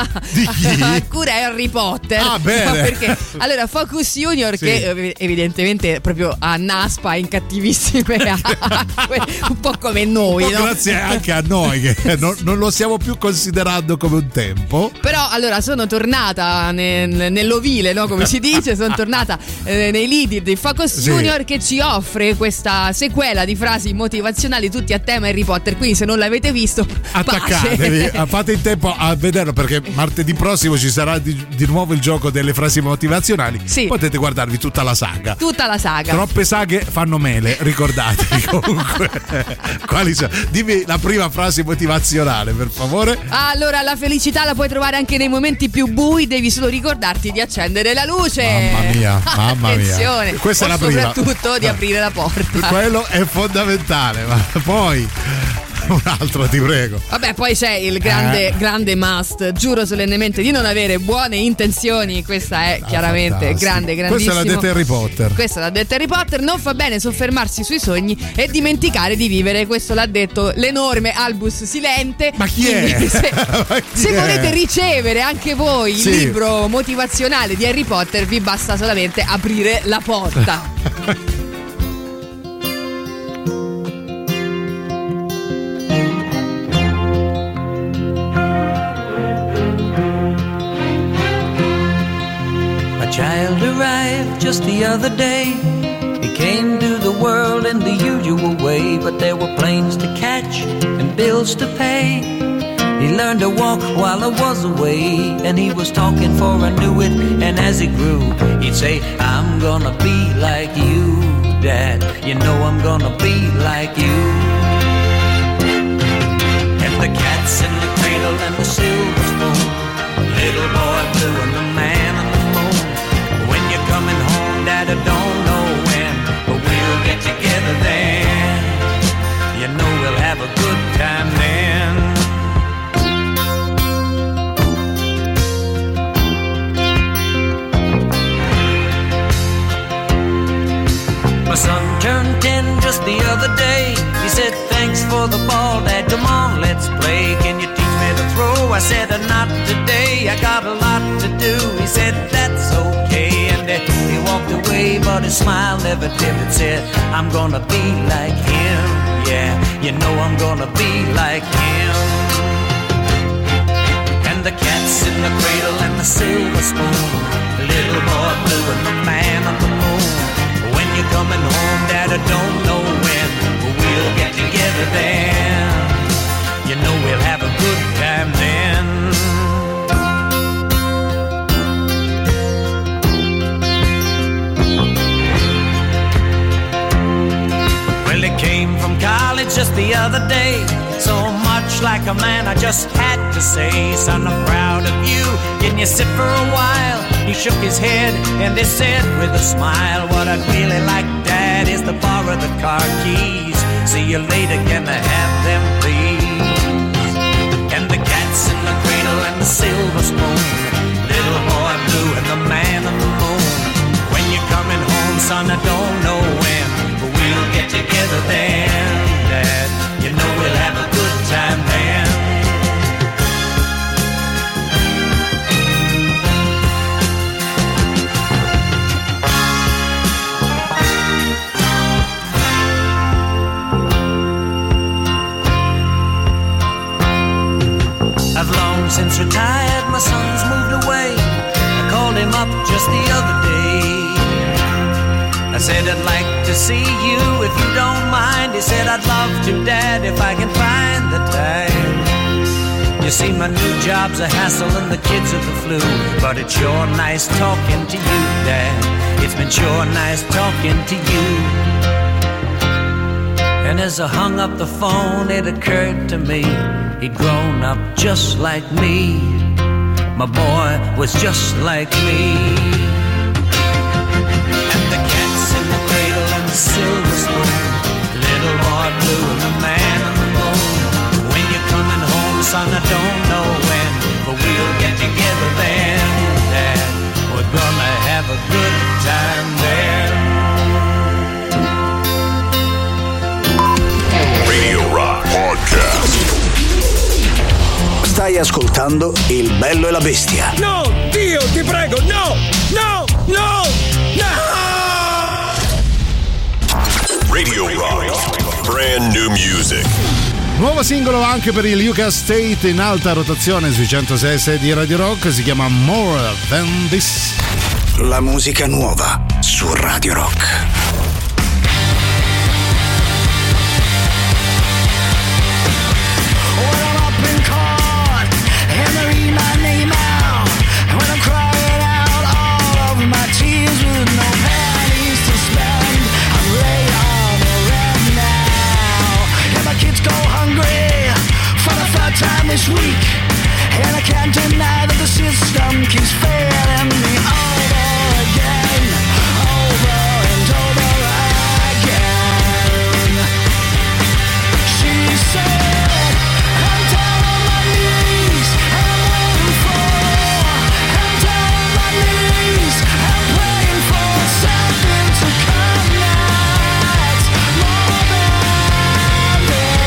cura Harry Potter. Bene. Perché allora Focus Junior che evidentemente proprio a Naspa in cattivissime acque, un po' come noi, no? Grazie anche a noi che non lo stiamo più considerando come un tempo. Però allora sono tornata nell'ovile, no? Come si dice, sono tornata nei lidi di Focus Junior che ci offre questa sequela di frasi motivazionali tutti a tema Harry Potter. Quindi se non l'avete visto, attaccatevi, fate in tempo a vederlo, perché martedì prossimo ci sarà di nuovo il gioco delle frasi motivazionali. Potete guardarvi tutta la saga. Troppe saghe fanno mele, ricordatevi. Comunque quali sono? Dimmi la prima frase motivazionale, per favore. Allora, la felicità la puoi trovare anche nei momenti più bui, devi solo ricordarti di accendere la luce. Mamma mia. Questa è la prima. Soprattutto di aprire la porta. Quello è fondamentale, ma poi un altro, ti prego. Vabbè, poi c'è il grande must. Giuro solennemente di non avere buone intenzioni. Questa è chiaramente grandissimo. Questa è la detta Harry Potter. Non fa bene soffermarsi sui sogni e dimenticare di vivere. Questo l'ha detto l'enorme Albus Silente. Ma chi è? Se volete ricevere anche voi il libro motivazionale di Harry Potter, vi basta solamente aprire la porta. Child arrived just the other day. He came to the world in the usual way, but there were planes to catch and bills to pay. He learned to walk while I was away, and he was talking for I knew it. And as he grew, he'd say, I'm gonna be like you, Dad. You know I'm gonna be like you. And the cat's in the cradle and the silver spoon, little boy blue and the man on the moon. When you're coming home, Dad, I don't know when, but we'll get together then. You know we'll have a good time then. My son turned 10 just the other day. He said, thanks for the ball, Dad, come on, let's play. Can you teach me to throw? I said, not today, I got a lot to do. He said, that's okay, and he walked away, but his smile never dimmed. Said, I'm gonna be like him, yeah, you know I'm gonna be like him. And the cat's in the cradle and the silver spoon, the little boy blue and the man on the moon. When you're coming home, Dad, I don't know when, but we'll get together then. You know we'll have a good time then. Well, he came from college just the other day. So much like a man, I just had to say, son, I'm proud of you. Can you sit for a while? He shook his head and he said with a smile, what I'd really like, Dad, is to borrow the car keys. See you later, can I have them, please? And the cat's in the cradle and the silver spoon, little boy blue and the man on the moon. When you're coming home, son, I don't know when, but we'll get together then, Dad. You know we'll have a good time then. since retired, my son's moved away. I called him up just the other day. I said, I'd like to see you if you don't mind. He said, I'd love to, Dad, if I can find the time. You see, my new job's a hassle and the kids are the flu, but it's sure nice talking to you, Dad. It's been sure nice talking to you. And as I hung up the phone, it occurred to me, he'd grown up just like me. My boy was just like me. Silver spoon, little boy blue and the man on the moon. When you're coming home, son, I don't know when, but we'll get together then, Dad. We're gonna have a good time there. Radio Rock Podcast. Stai ascoltando Il Bello e la Bestia. No, Dio, ti prego, no, no, no, no! Radio Rock, brand new music. Nuovo singolo anche per il Luca State in alta rotazione sui 106 di Radio Rock, si chiama More Than This. La musica nuova su Radio Rock. Time this week, and I can't deny that the system keeps failing me over again, over and over again. She said, I'm down on my knees, I'm waiting for, I'm down on my knees, I'm praying for something to come that's more than this.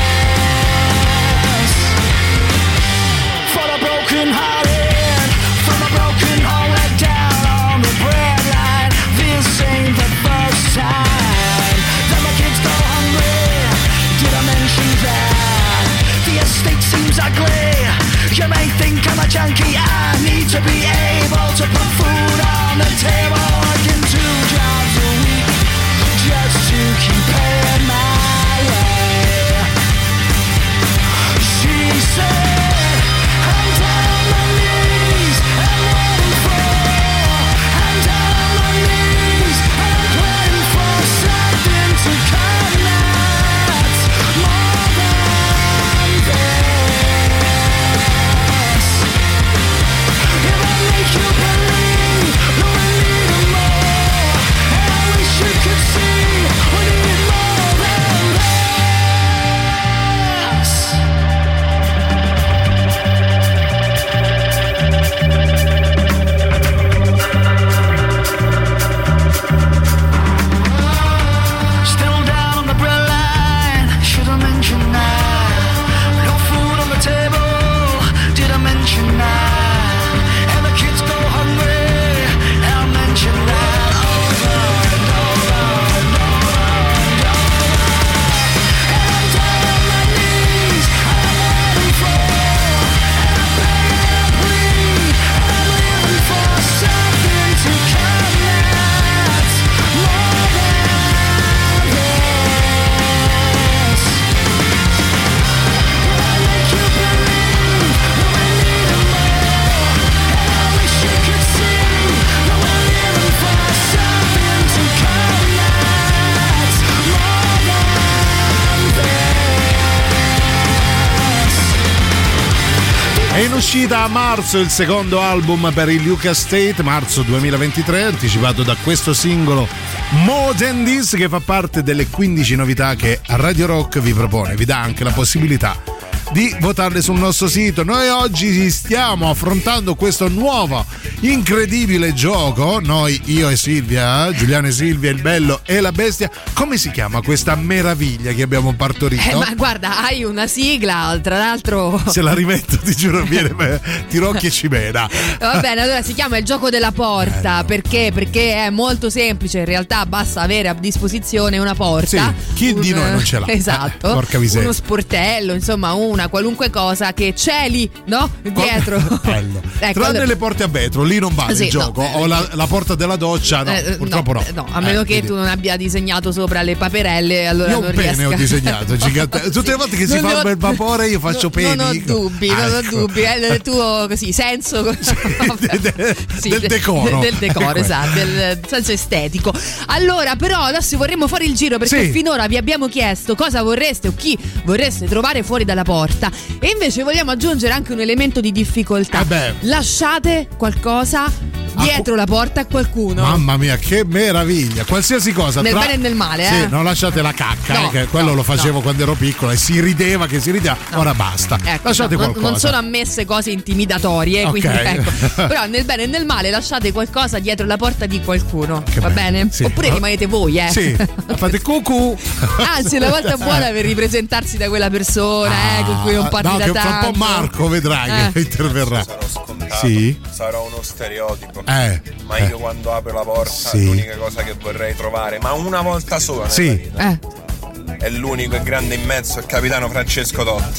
Broken-hearted, from a broken home, let down on the breadline. This ain't the first time that my kids go hungry. Did I mention that the estate seems ugly? You may think I'm a junkie. I need to be able to put food on the table, working 2 jobs a week just to keep paying my way. She said, È in uscita a marzo il secondo album per il Luca State, marzo 2023, anticipato da questo singolo More Than This, che fa parte delle 15 novità che Radio Rock vi propone. Vi dà anche la possibilità di votarle sul nostro sito. Noi oggi stiamo affrontando questo nuovo incredibile gioco, noi, io e Silvia, Giuliano e Silvia, il bello e la bestia. Come si chiama questa meraviglia che abbiamo partorito? Ma guarda, hai una sigla, tra l'altro. Se la rimetto ti giuro viene Tirocchi e Cimena. Va bene, allora si chiama il gioco della porta. Perché? Perché è molto semplice, in realtà basta avere a disposizione una porta. Sì, chi di noi non ce l'ha? Esatto. Porca miseria. Uno sportello, insomma, una qualunque cosa che celi, no? Dietro. Ecco, tranne le porte a vetro, lì non vale il gioco. No, o la porta della doccia, no, purtroppo no. No, a meno che tu non abbia disegnato sopra le paperelle, allora io non un pene riesca. ho disegnato gigante. Tutte le volte che si fa il bel vapore io faccio peni. Non ho dubbi, il tuo così senso del decoro. Del decoro, esatto, del senso estetico. Allora, però adesso vorremmo fare il giro perché finora vi abbiamo chiesto cosa vorreste o chi vorreste trovare fuori dalla porta e invece vogliamo aggiungere anche un elemento di difficoltà. Lasciate qualcosa dietro la porta a qualcuno. Mamma mia, che meraviglia! Qualsiasi cosa. Nel bene e nel male, Sì, non lasciate la cacca, che quello lo facevo quando ero piccolo e si rideva, ora basta. Ecco, lasciate qualcosa. Non sono ammesse cose intimidatorie, quindi ecco. Però nel bene e nel male lasciate qualcosa dietro la porta di qualcuno. Va bene? Sì. Oppure rimanete voi, Sì, fate cucù. Anzi, una volta buona per ripresentarsi da quella persona, con cui non parli da tanto. Fra un po' Marco vedrai che interverrà. Sì. Sarò uno stereotipo. Ma io quando apro la porta l'unica cosa che vorrei trovare, ma una volta sola nella vita, è l'unico e grande in mezzo, il capitano Francesco Totti. E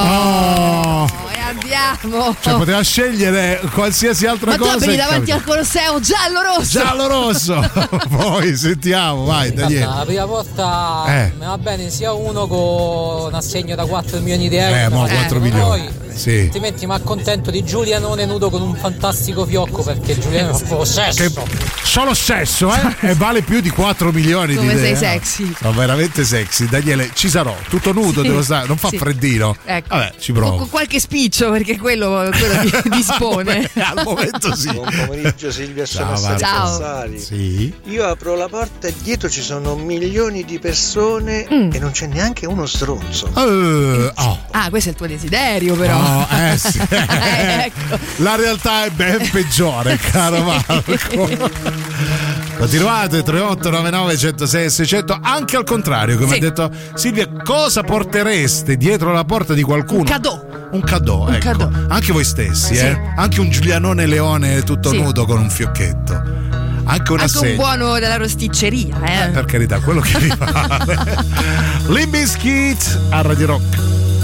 andiamo. Cioè poteva scegliere qualsiasi altra cosa. Ma tu vedi davanti al Colosseo giallo-rosso. Poi sentiamo, vai Daniele. La prima volta mi va bene sia uno con un assegno da 4 milioni di euro. 4 milioni. Sì. Altrimenti mi accontento di Giulianone nudo con un fantastico fiocco, perché Giuliano è proprio sesso. Solo sesso, e vale più di 4 milioni come di sei idee. sexy. Sono veramente sexy. Daniele, ci sarò, tutto nudo, devo stare, non fa freddino. Ecco. Vabbè, ci provo. Con qualche spiccio, perché quello dispone. Al momento sì. Buon pomeriggio Silvia, sono Sassari. Sì. Io apro la porta e dietro ci sono milioni di persone e non c'è neanche uno stronzo. Questo è il tuo desiderio, però. Sì. Ecco. La realtà è ben peggiore, caro Marco. Continuate 3899 106 600, anche al contrario, come ha detto Silvia, cosa portereste dietro la porta di qualcuno? Un cadeau, ecco. Anche voi stessi, anche un Giulianone Leone tutto nudo con un fiocchetto. Anche un buono della rosticceria, per carità, quello che vi pare. Limp Bizkit a Radio Rock.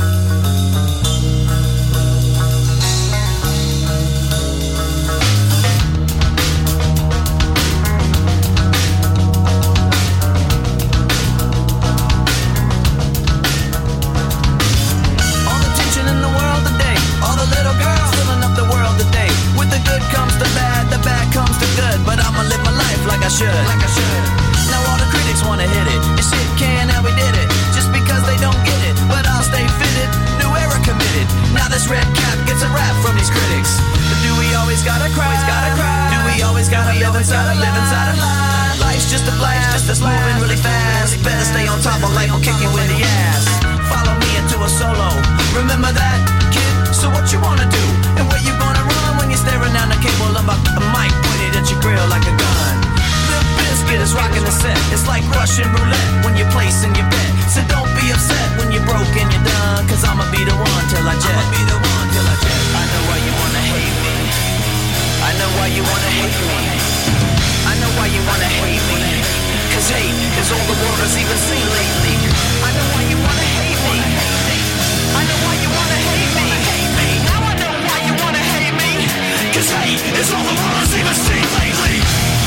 Now all the critics wanna hit it, and shit can, and we did it. Just because they don't get it, but I'll stay fitted. New era committed. Now this red cap gets a rap from these critics. But do we always gotta cry? Do we always gotta live inside a lie? Life's just a blast, that's moving really fast. Better stay on top of life or kick you in the ass. Follow me into a solo. Remember that, kid? So what you wanna do? And where you gonna run when you're staring down the cable of a mic pointed at your grill like a gun? Biscuit is rocking the set. It's like Russian roulette when you're placing your bet. So don't be upset when you're broke and you're done, cause I'ma be the one till I jet. I know why you wanna hate me. I know why you wanna hate me. I know why you wanna hate me. Cause hate is all the world has even seen lately. I know why you wanna hate me. I know why you wanna hate me. Now I know why you wanna hate me. Cause hate is all the world has even seen lately.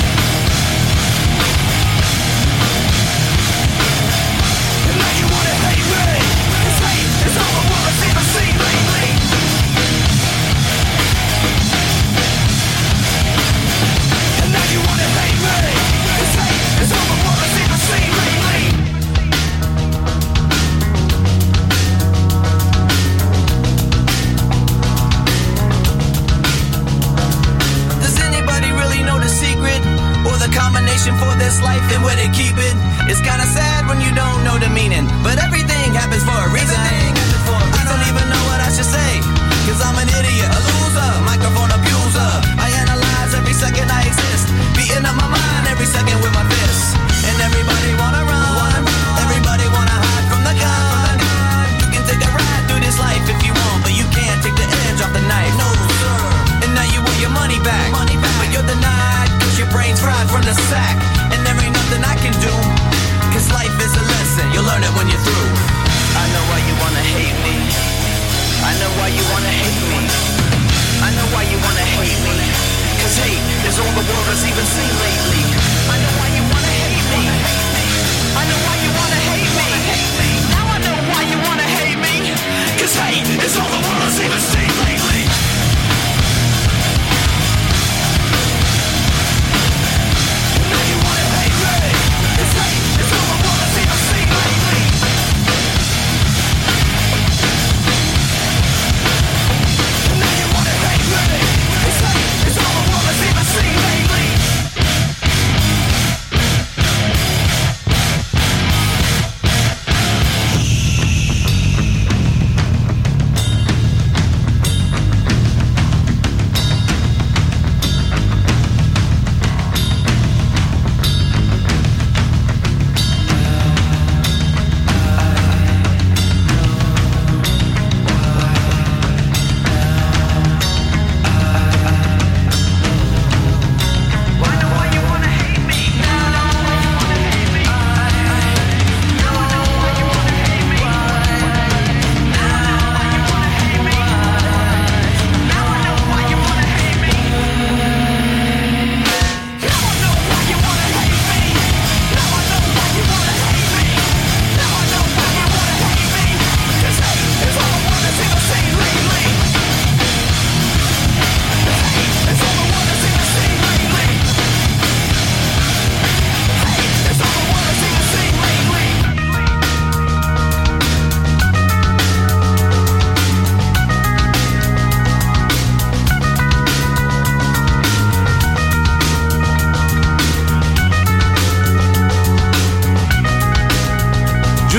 It's all the world has even seen lately. And now you wanna hate me. Cause hate is all the world has even seen lately. Does anybody really know the secret? Or the combination for this life and where they keep it? It's kinda sad when you don't know the meaning, but everything happens for a reason. I don't even know what I should say, cause I'm an idiot, a loser, microphone abuser. I analyze every second I exist, beating up my mind every second with my fists. And everybody wanna run, everybody wanna hide from the gun. You can take a ride through this life if you want, but you can't take the edge off the knife. No sir. And now you want your money back, but you're denied, cause your brain's fried from the sack. And there ain't nothing I can do, cause life is a lesson, you'll learn it when you're through. I know why you wanna hate me.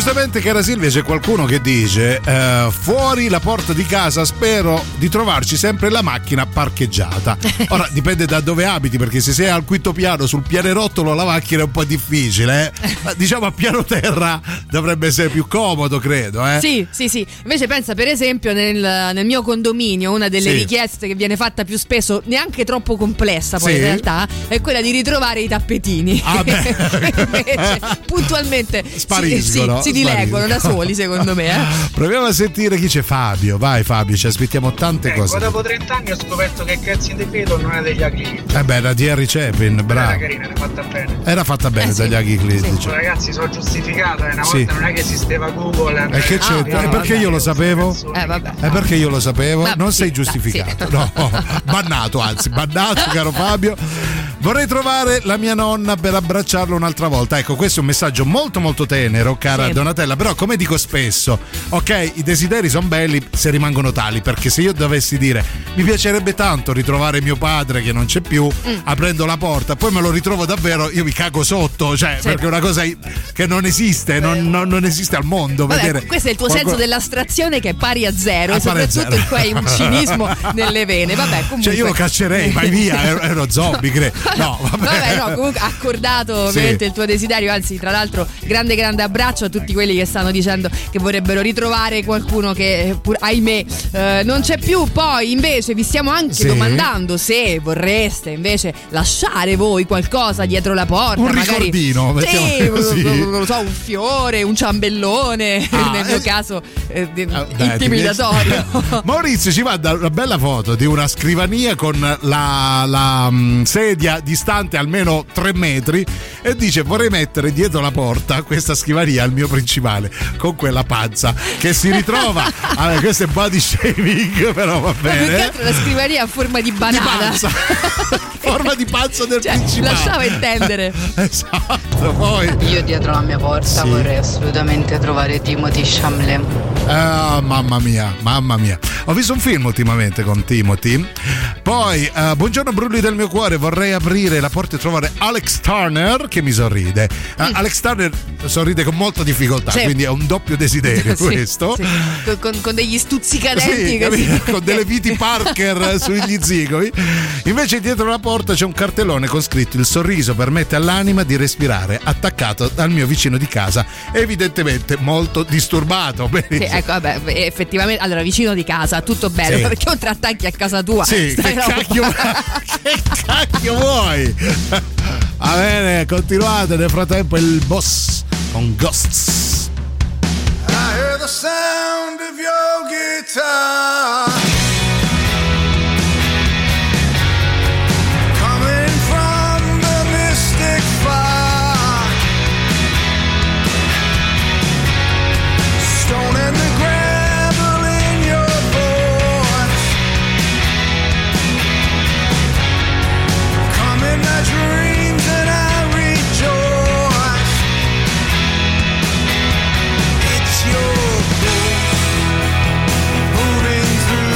Giustamente, cara Silvia, c'è qualcuno che dice fuori la porta di casa spero di trovarci sempre la macchina parcheggiata. Ora dipende da dove abiti, perché se sei al quinto piano sul pianerottolo la macchina è un po' difficile, diciamo a piano terra dovrebbe essere più comodo, credo. Sì. Invece pensa, per esempio, nel mio condominio una delle richieste che viene fatta più spesso, neanche troppo complessa poi in realtà, è quella di ritrovare i tappetini. Invece puntualmente spariscono, si dileggono da soli, secondo me. Proviamo a sentire chi c'è. Fabio, vai Fabio, ci aspettiamo tante cose. Dopo 30 anni ho scoperto che Cats in the Cradle non è degli Ugly. Era di Harry Chapin, bravo. Era carina, era fatta bene. Era fatta bene dagli Ugly Kid. Sì. Ragazzi, sono giustificato, una volta non è che esisteva Google. E che c'è? Perché io lo sapevo? Vabbè. Perché io lo sapevo? Non sei giustificato. No, bannato, caro Fabio. Vorrei trovare la mia nonna per abbracciarla un'altra volta. Ecco, questo è un messaggio molto molto tenero, cara Donatella. Però, come dico spesso, ok, i desideri sono belli se rimangono tali, perché se io dovessi dire mi piacerebbe tanto ritrovare mio padre che non c'è più, aprendo la porta, poi me lo ritrovo davvero, io mi cago sotto, perché è una cosa che non esiste, non esiste al mondo. Vabbè, vedere questo è il tuo senso dell'astrazione, che è pari a zero, e soprattutto tu hai un cinismo nelle vene. Vabbè, comunque io lo caccerei, vai via, è uno zombie, credo. No, vabbè, comunque accordato ovviamente il tuo desiderio. Anzi, tra l'altro, grande abbraccio a tutti quelli che stanno dicendo che vorrebbero ritrovare qualcuno che ahimè non c'è più. Poi invece vi stiamo anche domandando se vorreste invece lasciare voi qualcosa dietro la porta, un magari ricordino, non lo so, un fiore, un ciambellone, nel mio caso intimidatorio. Maurizio ci manda una bella foto di una scrivania con la sedia distante almeno 3 metri e dice: vorrei mettere dietro la porta questa scrivania al mio principale con quella panza che si ritrova. Allora, questo è body shaming, però va bene. Più che altro la scrivania a forma di banana, forma di panza del principale, lasciava intendere. Esatto. Poi io dietro la mia porta vorrei assolutamente trovare Timothy Chalamet. Mamma mia, ho visto un film ultimamente con Timothy. Poi buongiorno Brulli del mio cuore, vorrei aprire la porta e trovare Alex Turner che mi sorride. Alex Turner sorride con molta difficoltà, quindi è un doppio desiderio questo. Con degli stuzzicadenti con delle viti Parker sugli zigomi. Invece dietro la porta c'è un cartellone con scritto: il sorriso permette all'anima di respirare, attaccato dal mio vicino di casa, evidentemente molto disturbato. Ecco, vabbè, effettivamente, allora, vicino di casa, tutto bello, perché contrattacchi a casa tua. Che cacchio vuoi? Va bene, continuate, nel frattempo il boss con Ghosts. I hear the sound of your guitar coming from the mystic far, stone and the gravel in your voice, come in my dreams and I rejoice. It's your ghost moving through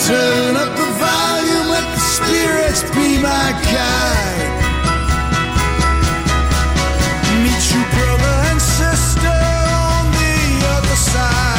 Turn up the volume, let the spirits be my guide. Meet you brother and sister on the other side.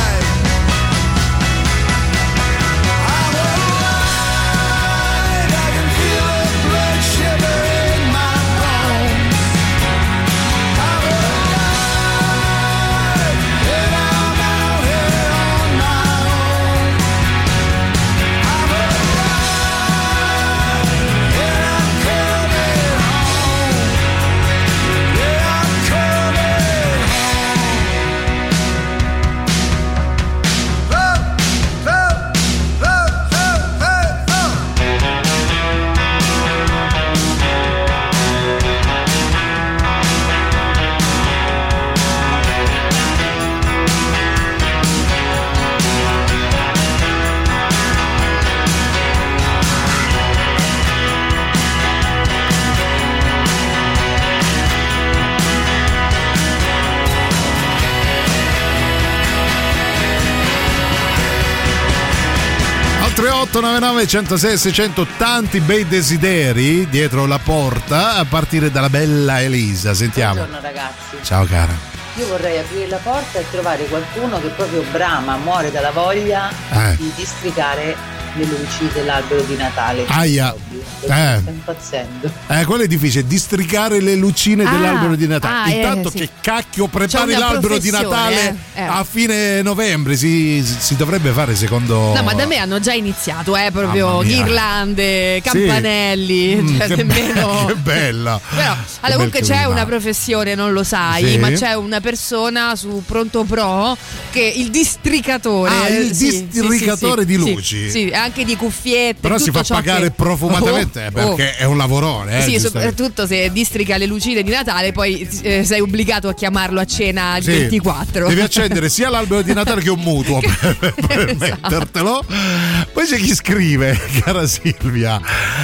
Tre 899 106 600, tanti bei desideri dietro la porta, a partire dalla bella Elisa. Sentiamo. Buongiorno ragazzi. Ciao cara. Io vorrei aprire la porta e trovare qualcuno che proprio brama, muore dalla voglia di districare le luci dell'albero di Natale. Aia. Sto impazzendo. Quello è difficile, districare le lucine dell'albero di Natale. Intanto che cacchio prepari l'albero di Natale a fine novembre, si dovrebbe fare secondo. No, ma da me hanno già iniziato, proprio ghirlande, campanelli, cioè nemmeno. Che bella. Però allora comunque c'è una professione, non lo sai, ma c'è una persona su Pronto Pro che il districatore. Il districatore di luci. Sì, anche di cuffiette. Però si fa pagare profumatamente perché è un lavorone. Sì, soprattutto se districa le lucine di Natale, poi sei obbligato a chiamarlo a cena il 24. Devi accendere sia l'albero di Natale che un mutuo per mettertelo. Poi c'è chi scrive, cara Silvia,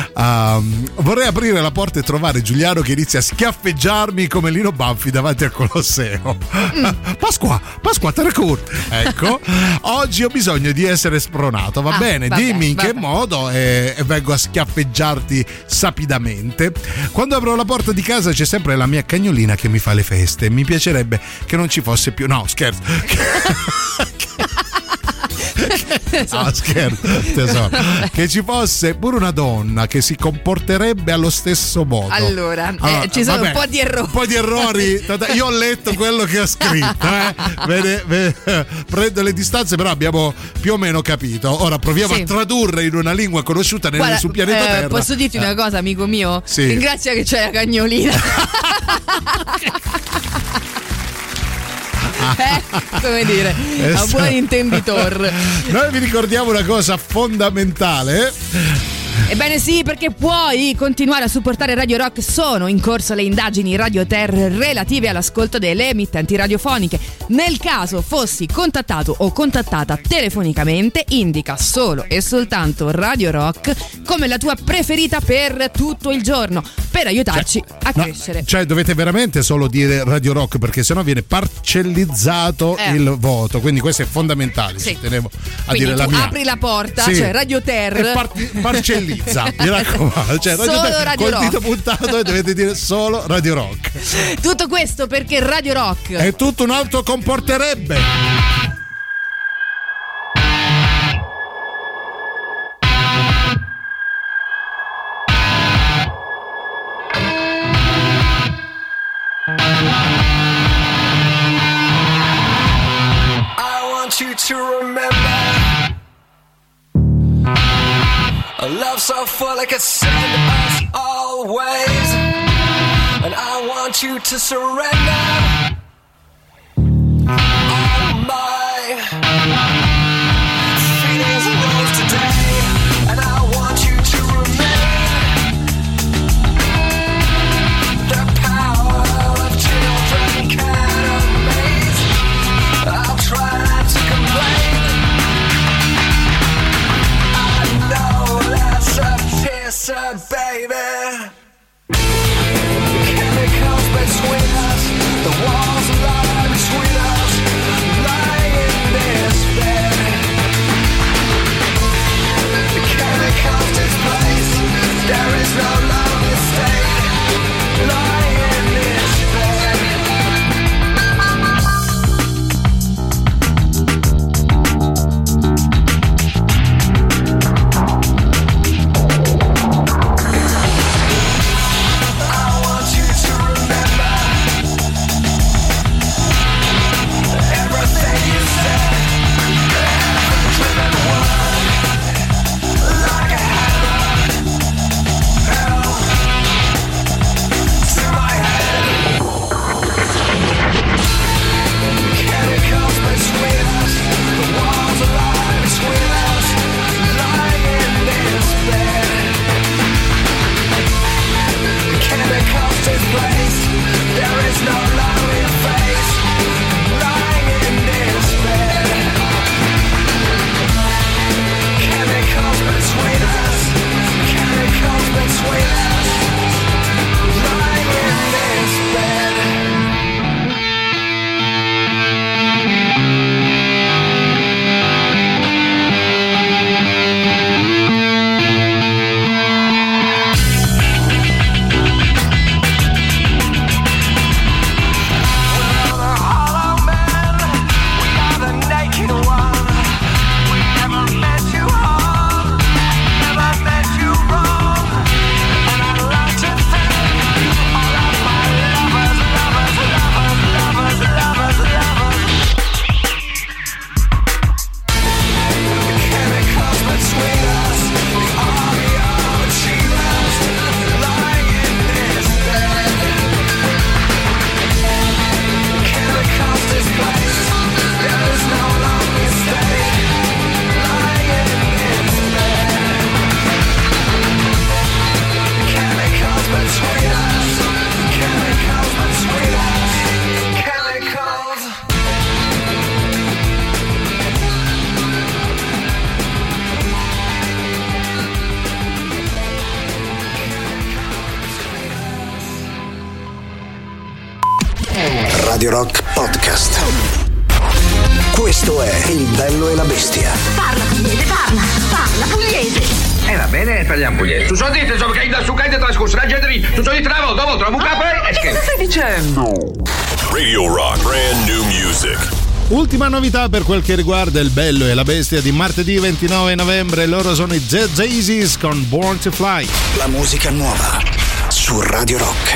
vorrei aprire la porta e trovare Giuliano che inizia a schiaffeggiarmi come Lino Banfi davanti al Colosseo. Pasqua Tercourt. Ecco, oggi ho bisogno di essere spronato, va bene? Dimmi in che modo e vengo a schiaffeggiarti sapidamente. Quando apro la porta di casa c'è sempre la mia cagnolina che mi fa le feste. Mi piacerebbe che non ci fosse più. No, scherzo. No, scherzo, tesoro. Che ci fosse pure una donna che si comporterebbe allo stesso modo. Allora ci sono un po' di errori. Un po' di errori. Io ho letto quello che ho scritto. Prendo le distanze, però abbiamo più o meno capito. Ora proviamo a tradurre in una lingua conosciuta sul pianeta Terra. Posso dirti una cosa, amico mio? Sì. Ringrazia che c'è la cagnolina. Come dire, a buon intenditor. Noi vi ricordiamo una cosa fondamentale. Ebbene sì, perché puoi continuare a supportare Radio Rock. Sono in corso le indagini Radio Ter relative all'ascolto delle emittenti radiofoniche. Nel caso fossi contattato o contattata telefonicamente, indica solo e soltanto Radio Rock come la tua preferita per tutto il giorno, per aiutarci a crescere. Cioè dovete veramente solo dire Radio Rock, perché sennò viene parcellizzato il voto, quindi questo è fondamentale. Sì. Tenevo a quindi dire tu la mia. Apri la porta, cioè Radio Ter e parcellizza, mi raccomando, cioè solo Radio col Rock. dito puntato e dovete dire solo Radio Rock. Tutto questo perché Radio Rock è tutto un altro comporterebbe. You to remember a love so full it could send us always, and I want you to surrender all my feelings rose today, and I want you to remain the power of children can amaze. I'll try not to complain. I know that's a pisser, baby. Chemicals between us, the Radio Rock Podcast. Questo è Il Bello e la Bestia. Parla pugliese, parla pugliese. Va bene, parliamo pugliese. Tu so dite, insomma, che da su caide trascorso la gente lì. Tu so dite una volta, un capo e che stai dicendo? Radio Rock, brand new music. Ultima novità per quel che riguarda Il Bello e la Bestia di martedì 29 novembre. Loro sono i Dead Daisies con Born to Fly. La musica nuova su Radio Rock.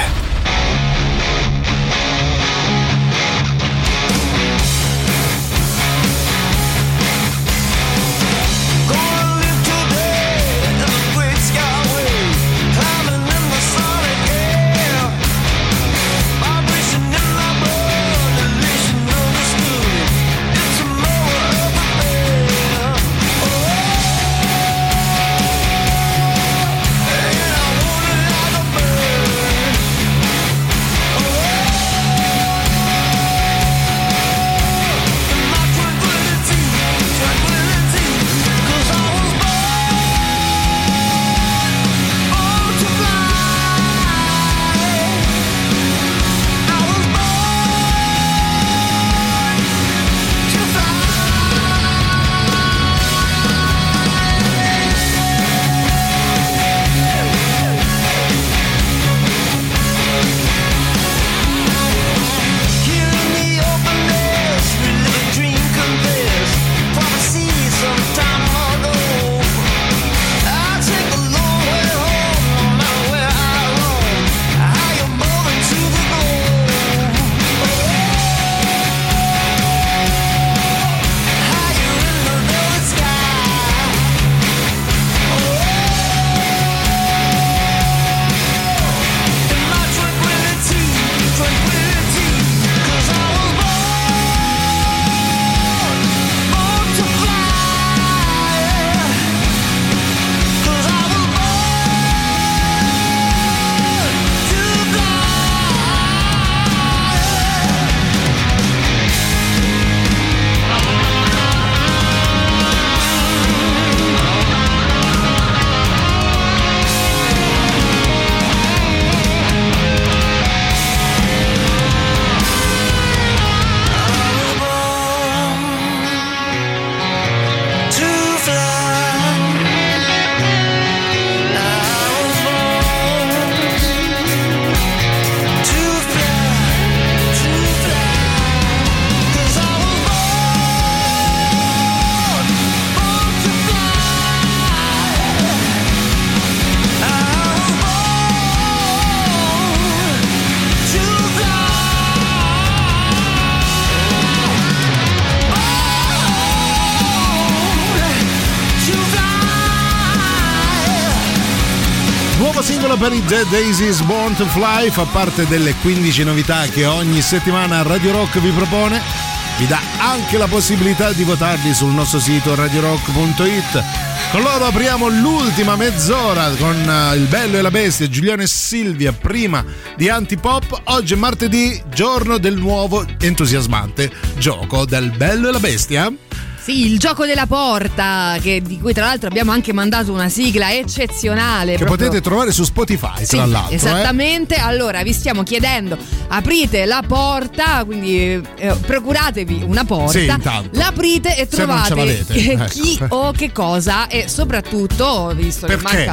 Per i Dead Daisies, Born to Fly, fa parte delle 15 novità che ogni settimana Radio Rock vi propone. Vi dà anche la possibilità di votarli sul nostro sito radiorock.it. Con loro apriamo l'ultima mezz'ora con Il Bello e la Bestia, Giuliano e Silvia, prima di Antipop. Oggi è martedì, giorno del nuovo entusiasmante gioco del Bello e la Bestia. Sì, il gioco della porta, di cui tra l'altro abbiamo anche mandato una sigla eccezionale. Che potete trovare su Spotify, sì, tra l'altro. Esattamente, Allora vi stiamo chiedendo, aprite la porta, quindi procuratevi una porta, sì, intanto, l'aprite e trovate chi o che cosa e soprattutto, visto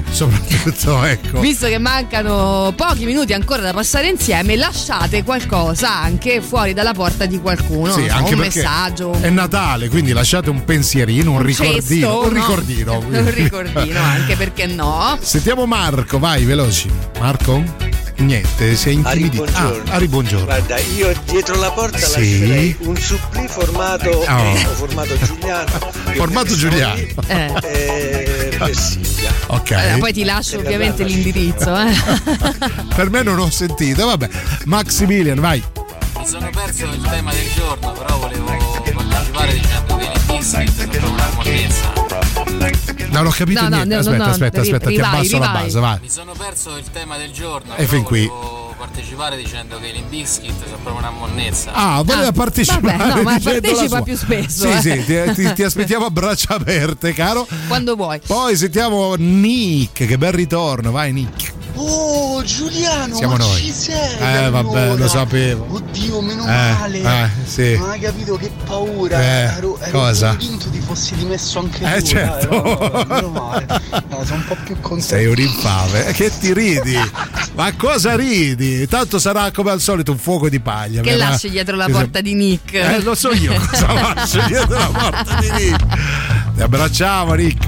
che mancano pochi minuti ancora da passare insieme, lasciate qualcosa anche fuori dalla porta di qualcuno, sì, anche un messaggio. È Natale, quindi lasciate un pensierino, un ricordino, un ricordino anche, perché no? Sentiamo Marco, vai veloci. Marco? Niente, sei intimidito. Ari, buongiorno. Guarda, io dietro la porta lascerei un supplì formato Giuliano. Formato Giuliano. Per Silvia. Ok. Allora, poi ti lascio ovviamente l'indirizzo. Per me non ho sentito, vabbè. Maximilian, vai. Mi sono perso il tema del giorno, però volevo partecipare dicendo che Biscuit sembra un'armonia. Non ho capito niente. Aspetta, ti abbasso la base, vai. Mi sono perso il tema del giorno. E fin qui. Partecipare dicendo che Limp Bizkit sono proprio una monnezza. Voleva partecipare. Vabbè, no, ma partecipa più spesso. Sì, ti aspettiamo a braccia aperte, caro. Quando vuoi. Poi sentiamo Nick, che bel ritorno, vai Nick. Oh, Giuliano, siamo ma noi. Ci sei? Vabbè, allora. lo sapevo. Oddio, meno male. Sì. Ma hai capito che paura? Ero cosa? convinto ti fossi dimesso anche tu. Certo. Meno male. Sono un po' più contento. Sei un infame. Che ti ridi? Ma cosa ridi? Tanto sarà come al solito un fuoco di paglia. Che lasci dietro la porta di Nick. Lo so io cosa lascio dietro la porta di Nick. Ti abbracciamo, Nick.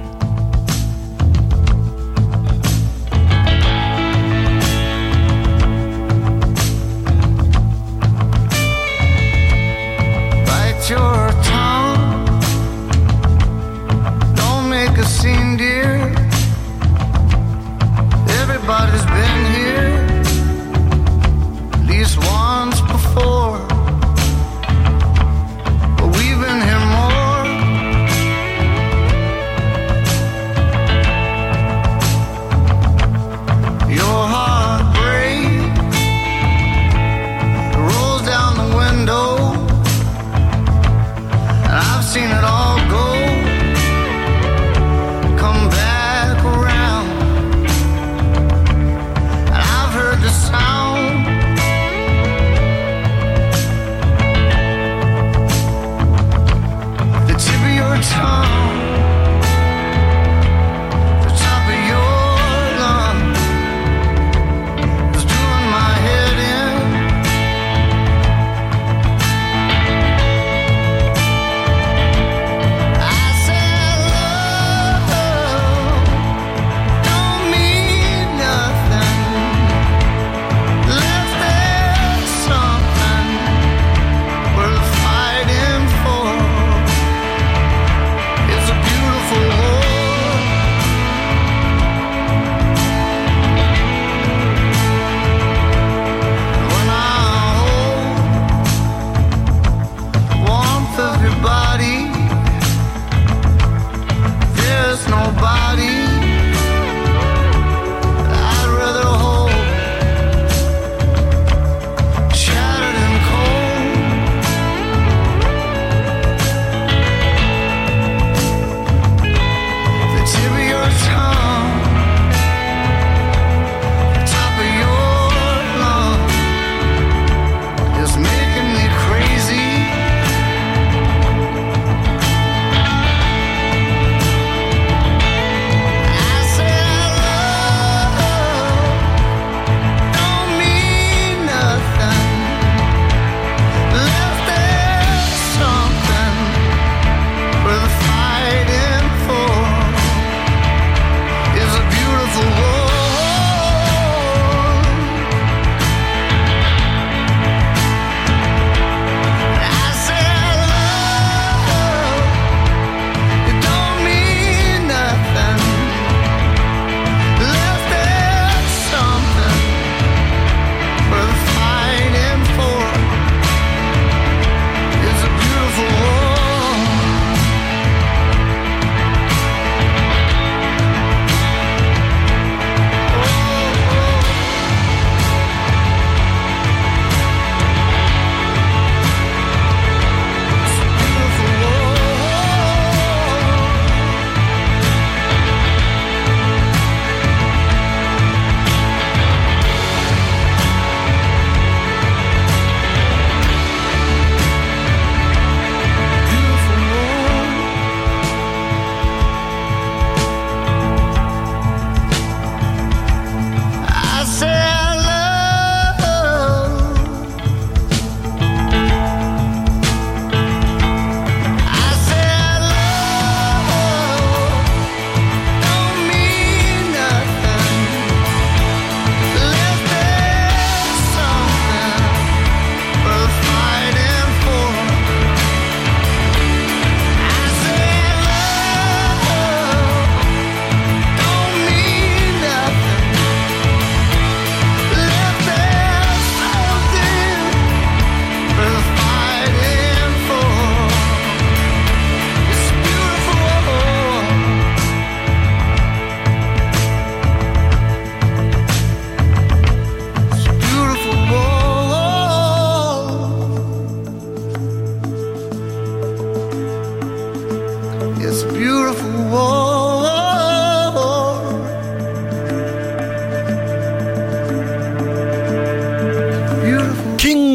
Your tongue, don't make a scene, dear. Everybody's been here at least once before, but we've been here more.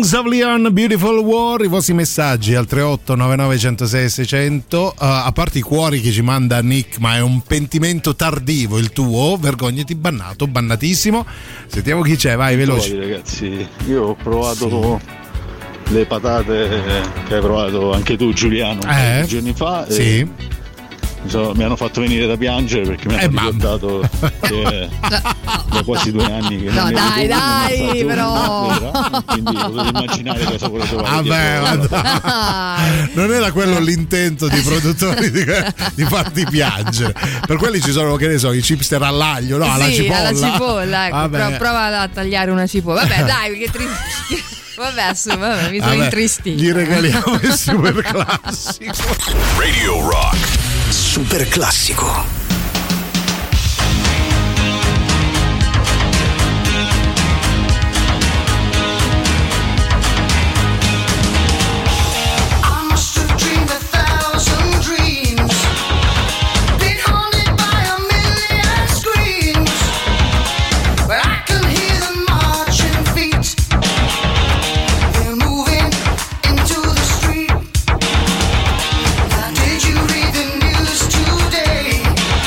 Kings of Leon, Beautiful War. I vostri messaggi al 38 99 106 600. A parte i cuori che ci manda Nick, ma è un pentimento tardivo il tuo. Vergognati, bannato, bannatissimo. Sentiamo chi c'è, vai veloci. Ragazzi, io ho provato le patate che hai provato anche tu, Giuliano, giorni fa. Sì. Mi hanno fatto venire da piangere perché mi hanno ricordato che da quasi 2 anni che no, dai, però quindi potete immaginare cosa vuole trovare. Non era quello l'intento dei produttori di farti piangere. Per quelli ci sono, che ne so, i chipster all'aglio, no? Alla cipolla, ecco. Prova a tagliare una cipolla. Vabbè, dai, che triste. Vabbè, mi sono intristito. Gli regaliamo il super classico. Radio Rock Super classico. Did you read the news today?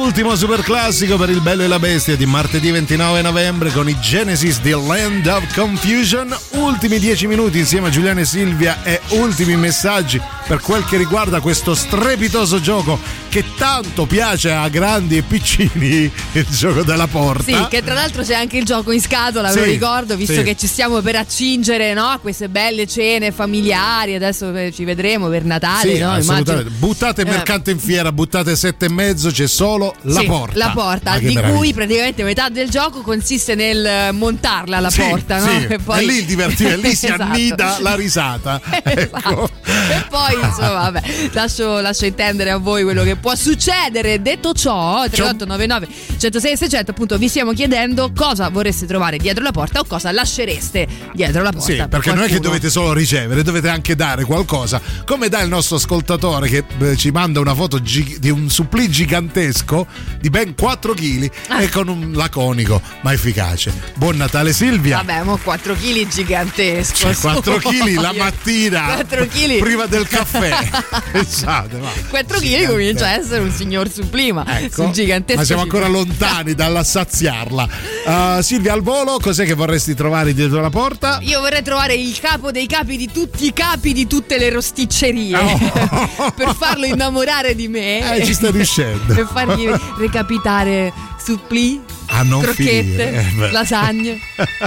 Ultimo super classico per il Bello e la Bestia di martedì 29 novembre con i Genesis di Land of Confusion. Ultimi 10 minuti insieme a Giuliano e Silvia e ultimi messaggi per quel che riguarda questo strepitoso gioco che tanto piace a grandi e piccini, il gioco della porta. Sì, che tra l'altro c'è anche il gioco in scatola, ve lo ricordo, visto che ci stiamo per accingere, no, a queste belle cene familiari. Adesso ci vedremo per Natale, sì, no? Assolutamente. Buttate mercante in fiera, buttate 7,5, c'è solo la porta. La porta, di cui praticamente metà del gioco consiste nel montarla la porta, no? Sì. E poi... è lì il divertimento, lì si annida la risata. Ecco. E poi insomma, vabbè, lascio intendere a voi quello che può succedere. Detto ciò, 3899 106 600, appunto, vi stiamo chiedendo cosa vorreste trovare dietro la porta o cosa lascereste dietro la porta. Sì, perché non è che dovete solo ricevere, dovete anche dare qualcosa, come dà il nostro ascoltatore che ci manda una foto di un supplì gigantesco di ben 4 kg e con un laconico ma efficace. Buon Natale Silvia. Vabbè, mo 4 kg gigantesco. 4 kg la mattina 4 kg prima del caffè. Pensate, 4 kg comincia a essere un signor supplima, ecco, gigantesco. Ma siamo ancora lontani dalla saziarla. Silvia, al volo, cos'è che vorresti trovare dietro la porta? Io vorrei trovare il capo dei capi di tutti i capi di tutte le rosticcerie per farlo innamorare di me. Ci sta riuscendo. Per fargli recapitare supplì, crocchette, lasagne.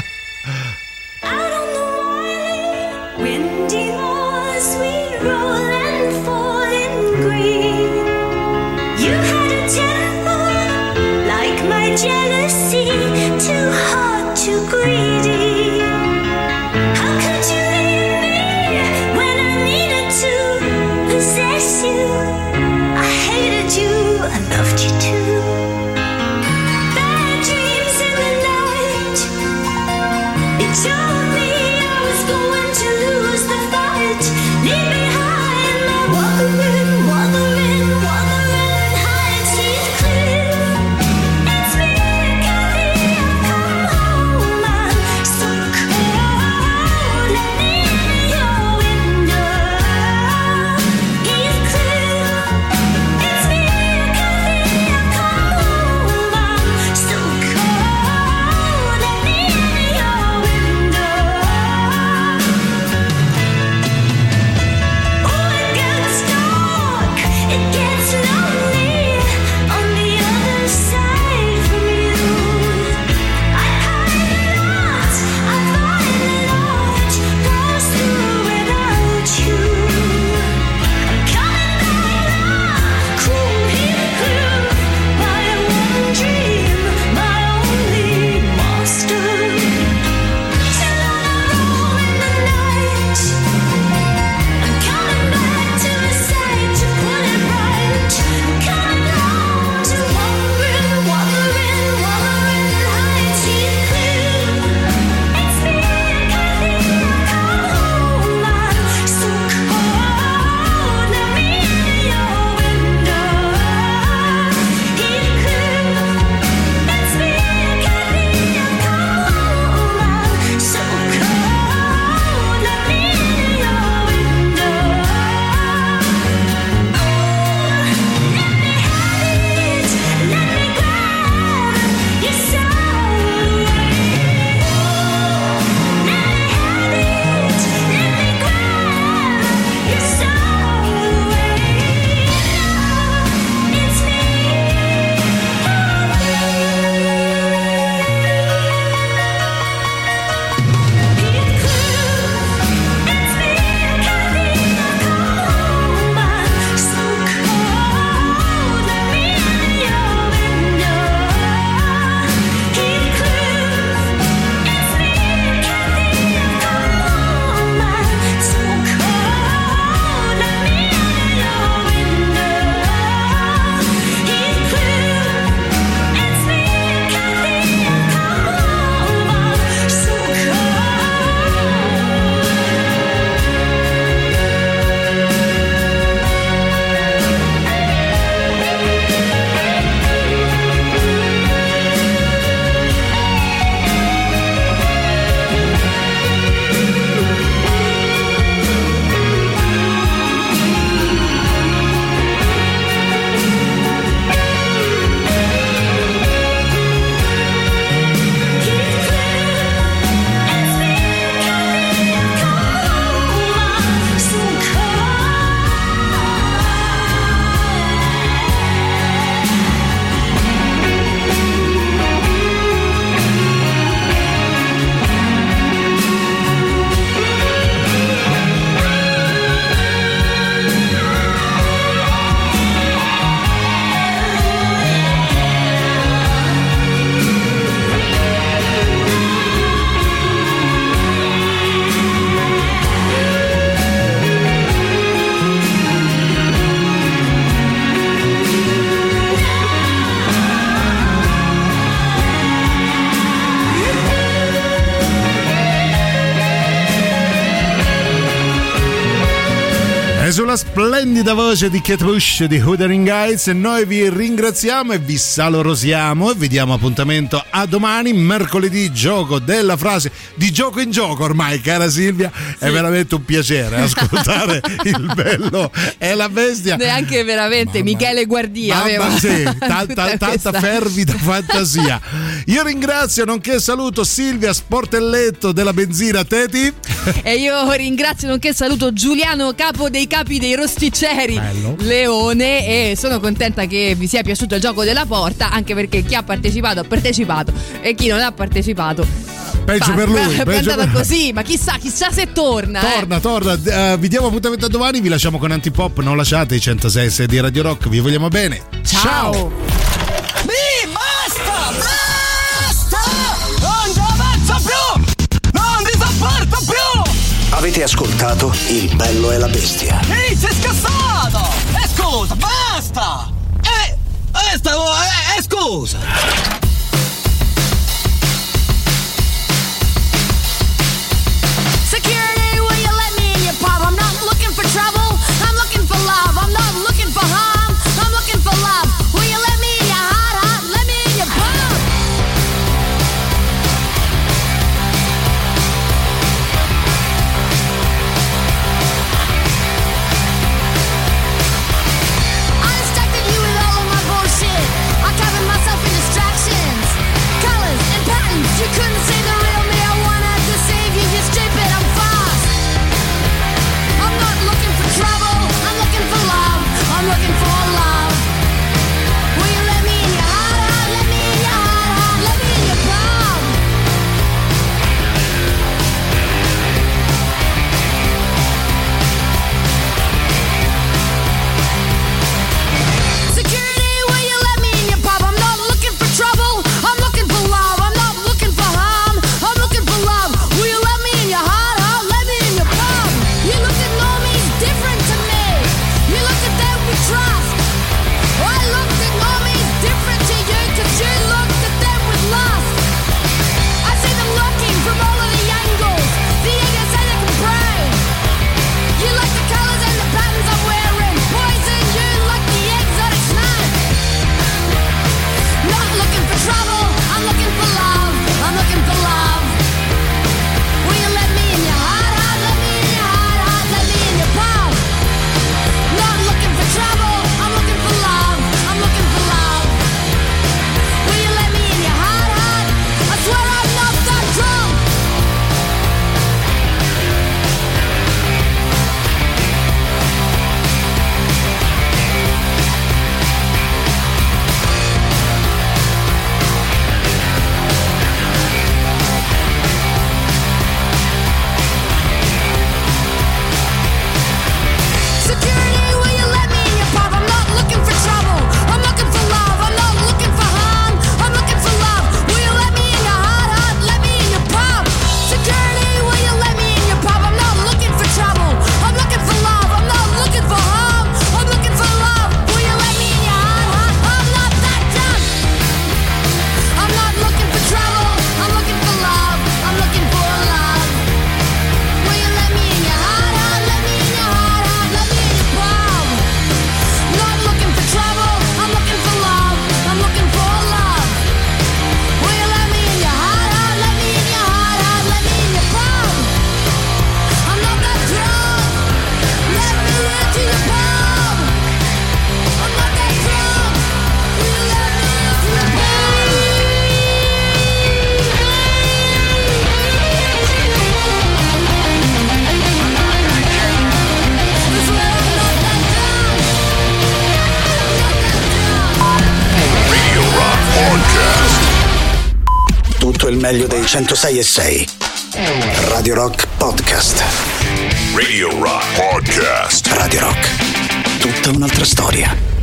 Jealousy, too hot, too greedy. How could you leave me when I needed to possess you? I hated you, I loved you too. Bad dreams in the night. It told me I was going to lose the fight. E sulla splendida voce di Kate Bush di Wuthering Heights noi vi ringraziamo e vi salorosiamo e vi diamo appuntamento a domani, mercoledì, gioco della frase, di gioco in gioco ormai, cara Silvia. Sì. È veramente un piacere ascoltare Il Bello e la Bestia. Neanche veramente Michele Guardia aveva sì, tanta fervida fantasia. Io ringrazio nonché saluto Silvia Sportelletto della Benzina Teti. E io ringrazio nonché saluto Giuliano, capo dei capi dei Rosticceri Leone, e sono contenta che vi sia piaciuto il gioco della porta, anche perché chi ha partecipato e chi non ha partecipato peggio per lui, è andata così, ma chissà se torna. Torna. Vi diamo appuntamento a domani, vi lasciamo con Antipop, non lasciate i 106 di Radio Rock, vi vogliamo bene. Ciao. Basta! Non ci avanzo più! Non ti sopporto più! Avete ascoltato Il Bello e la Bestia. Ehi, sei scassato! Scusa, basta! Scusa! Security, will you let me in your pub? I'm not looking for trouble, I'm looking for love. I'm not looking for harm, I'm looking for love. Will you let me in your heart, let me in your pub? I distracted you with all of my bullshit. I covered myself in distractions, colors and patterns. You couldn't see the real me. I wanted to save you, you're stupid. I'm fast. I'm not looking for trouble, I'm looking for love. I'm looking for love. Will you let me in your heart, let me in your heart, let me in your pub? Security, will you let me in your pub? I'm not looking for trouble, I'm looking for love. I'm not looking for harm, I'm looking for love. Will you let me in your heart, let me in your pub? You look at normies different to me. You look at them with trust. I looked at normies different to you, 'cause you looked at them with lust. I see them looking from all of the angles, the egocentric brain. You like the colors and the patterns I'm wearing. Poison, you like the exotic snake. Not looking for trouble, I'm looking for love. I'm looking for love. Will you let me in your heart, let me in your heart, let me in your pub? Not looking for trouble, I'm looking for love. I'm looking for love. Will you let me in your heart? I swear I'm not that drunk. Security, will you let me in your pub? I'm not looking for trouble, I'm looking for love. I'm not looking for harm, I'm looking for love. Will you let me in your heart, let me in your pub? Security, will you let me in your pub? I'm not looking for trouble, I'm looking for love. I'm not looking for harm, I'm looking for love. Will you let me in your heart? I'm not that drunk. I'm not looking for trouble, I'm looking for love. I'm looking for love. Will you let me in your heart, let me in your heart, let me in your pub? Not looking for trouble, I'm looking for love. I'm looking for love. Will you let me in your heart, let me in your heart, let me in your pub? I'm not that drunk. Let me into your pub. I'm not that drunk. Will you let me into your pub? Radio Rock Podcast. Tutto il meglio dei 106.6. Radio Rock Podcast. Radio Rock Podcast. Radio Rock. Tutta un'altra storia.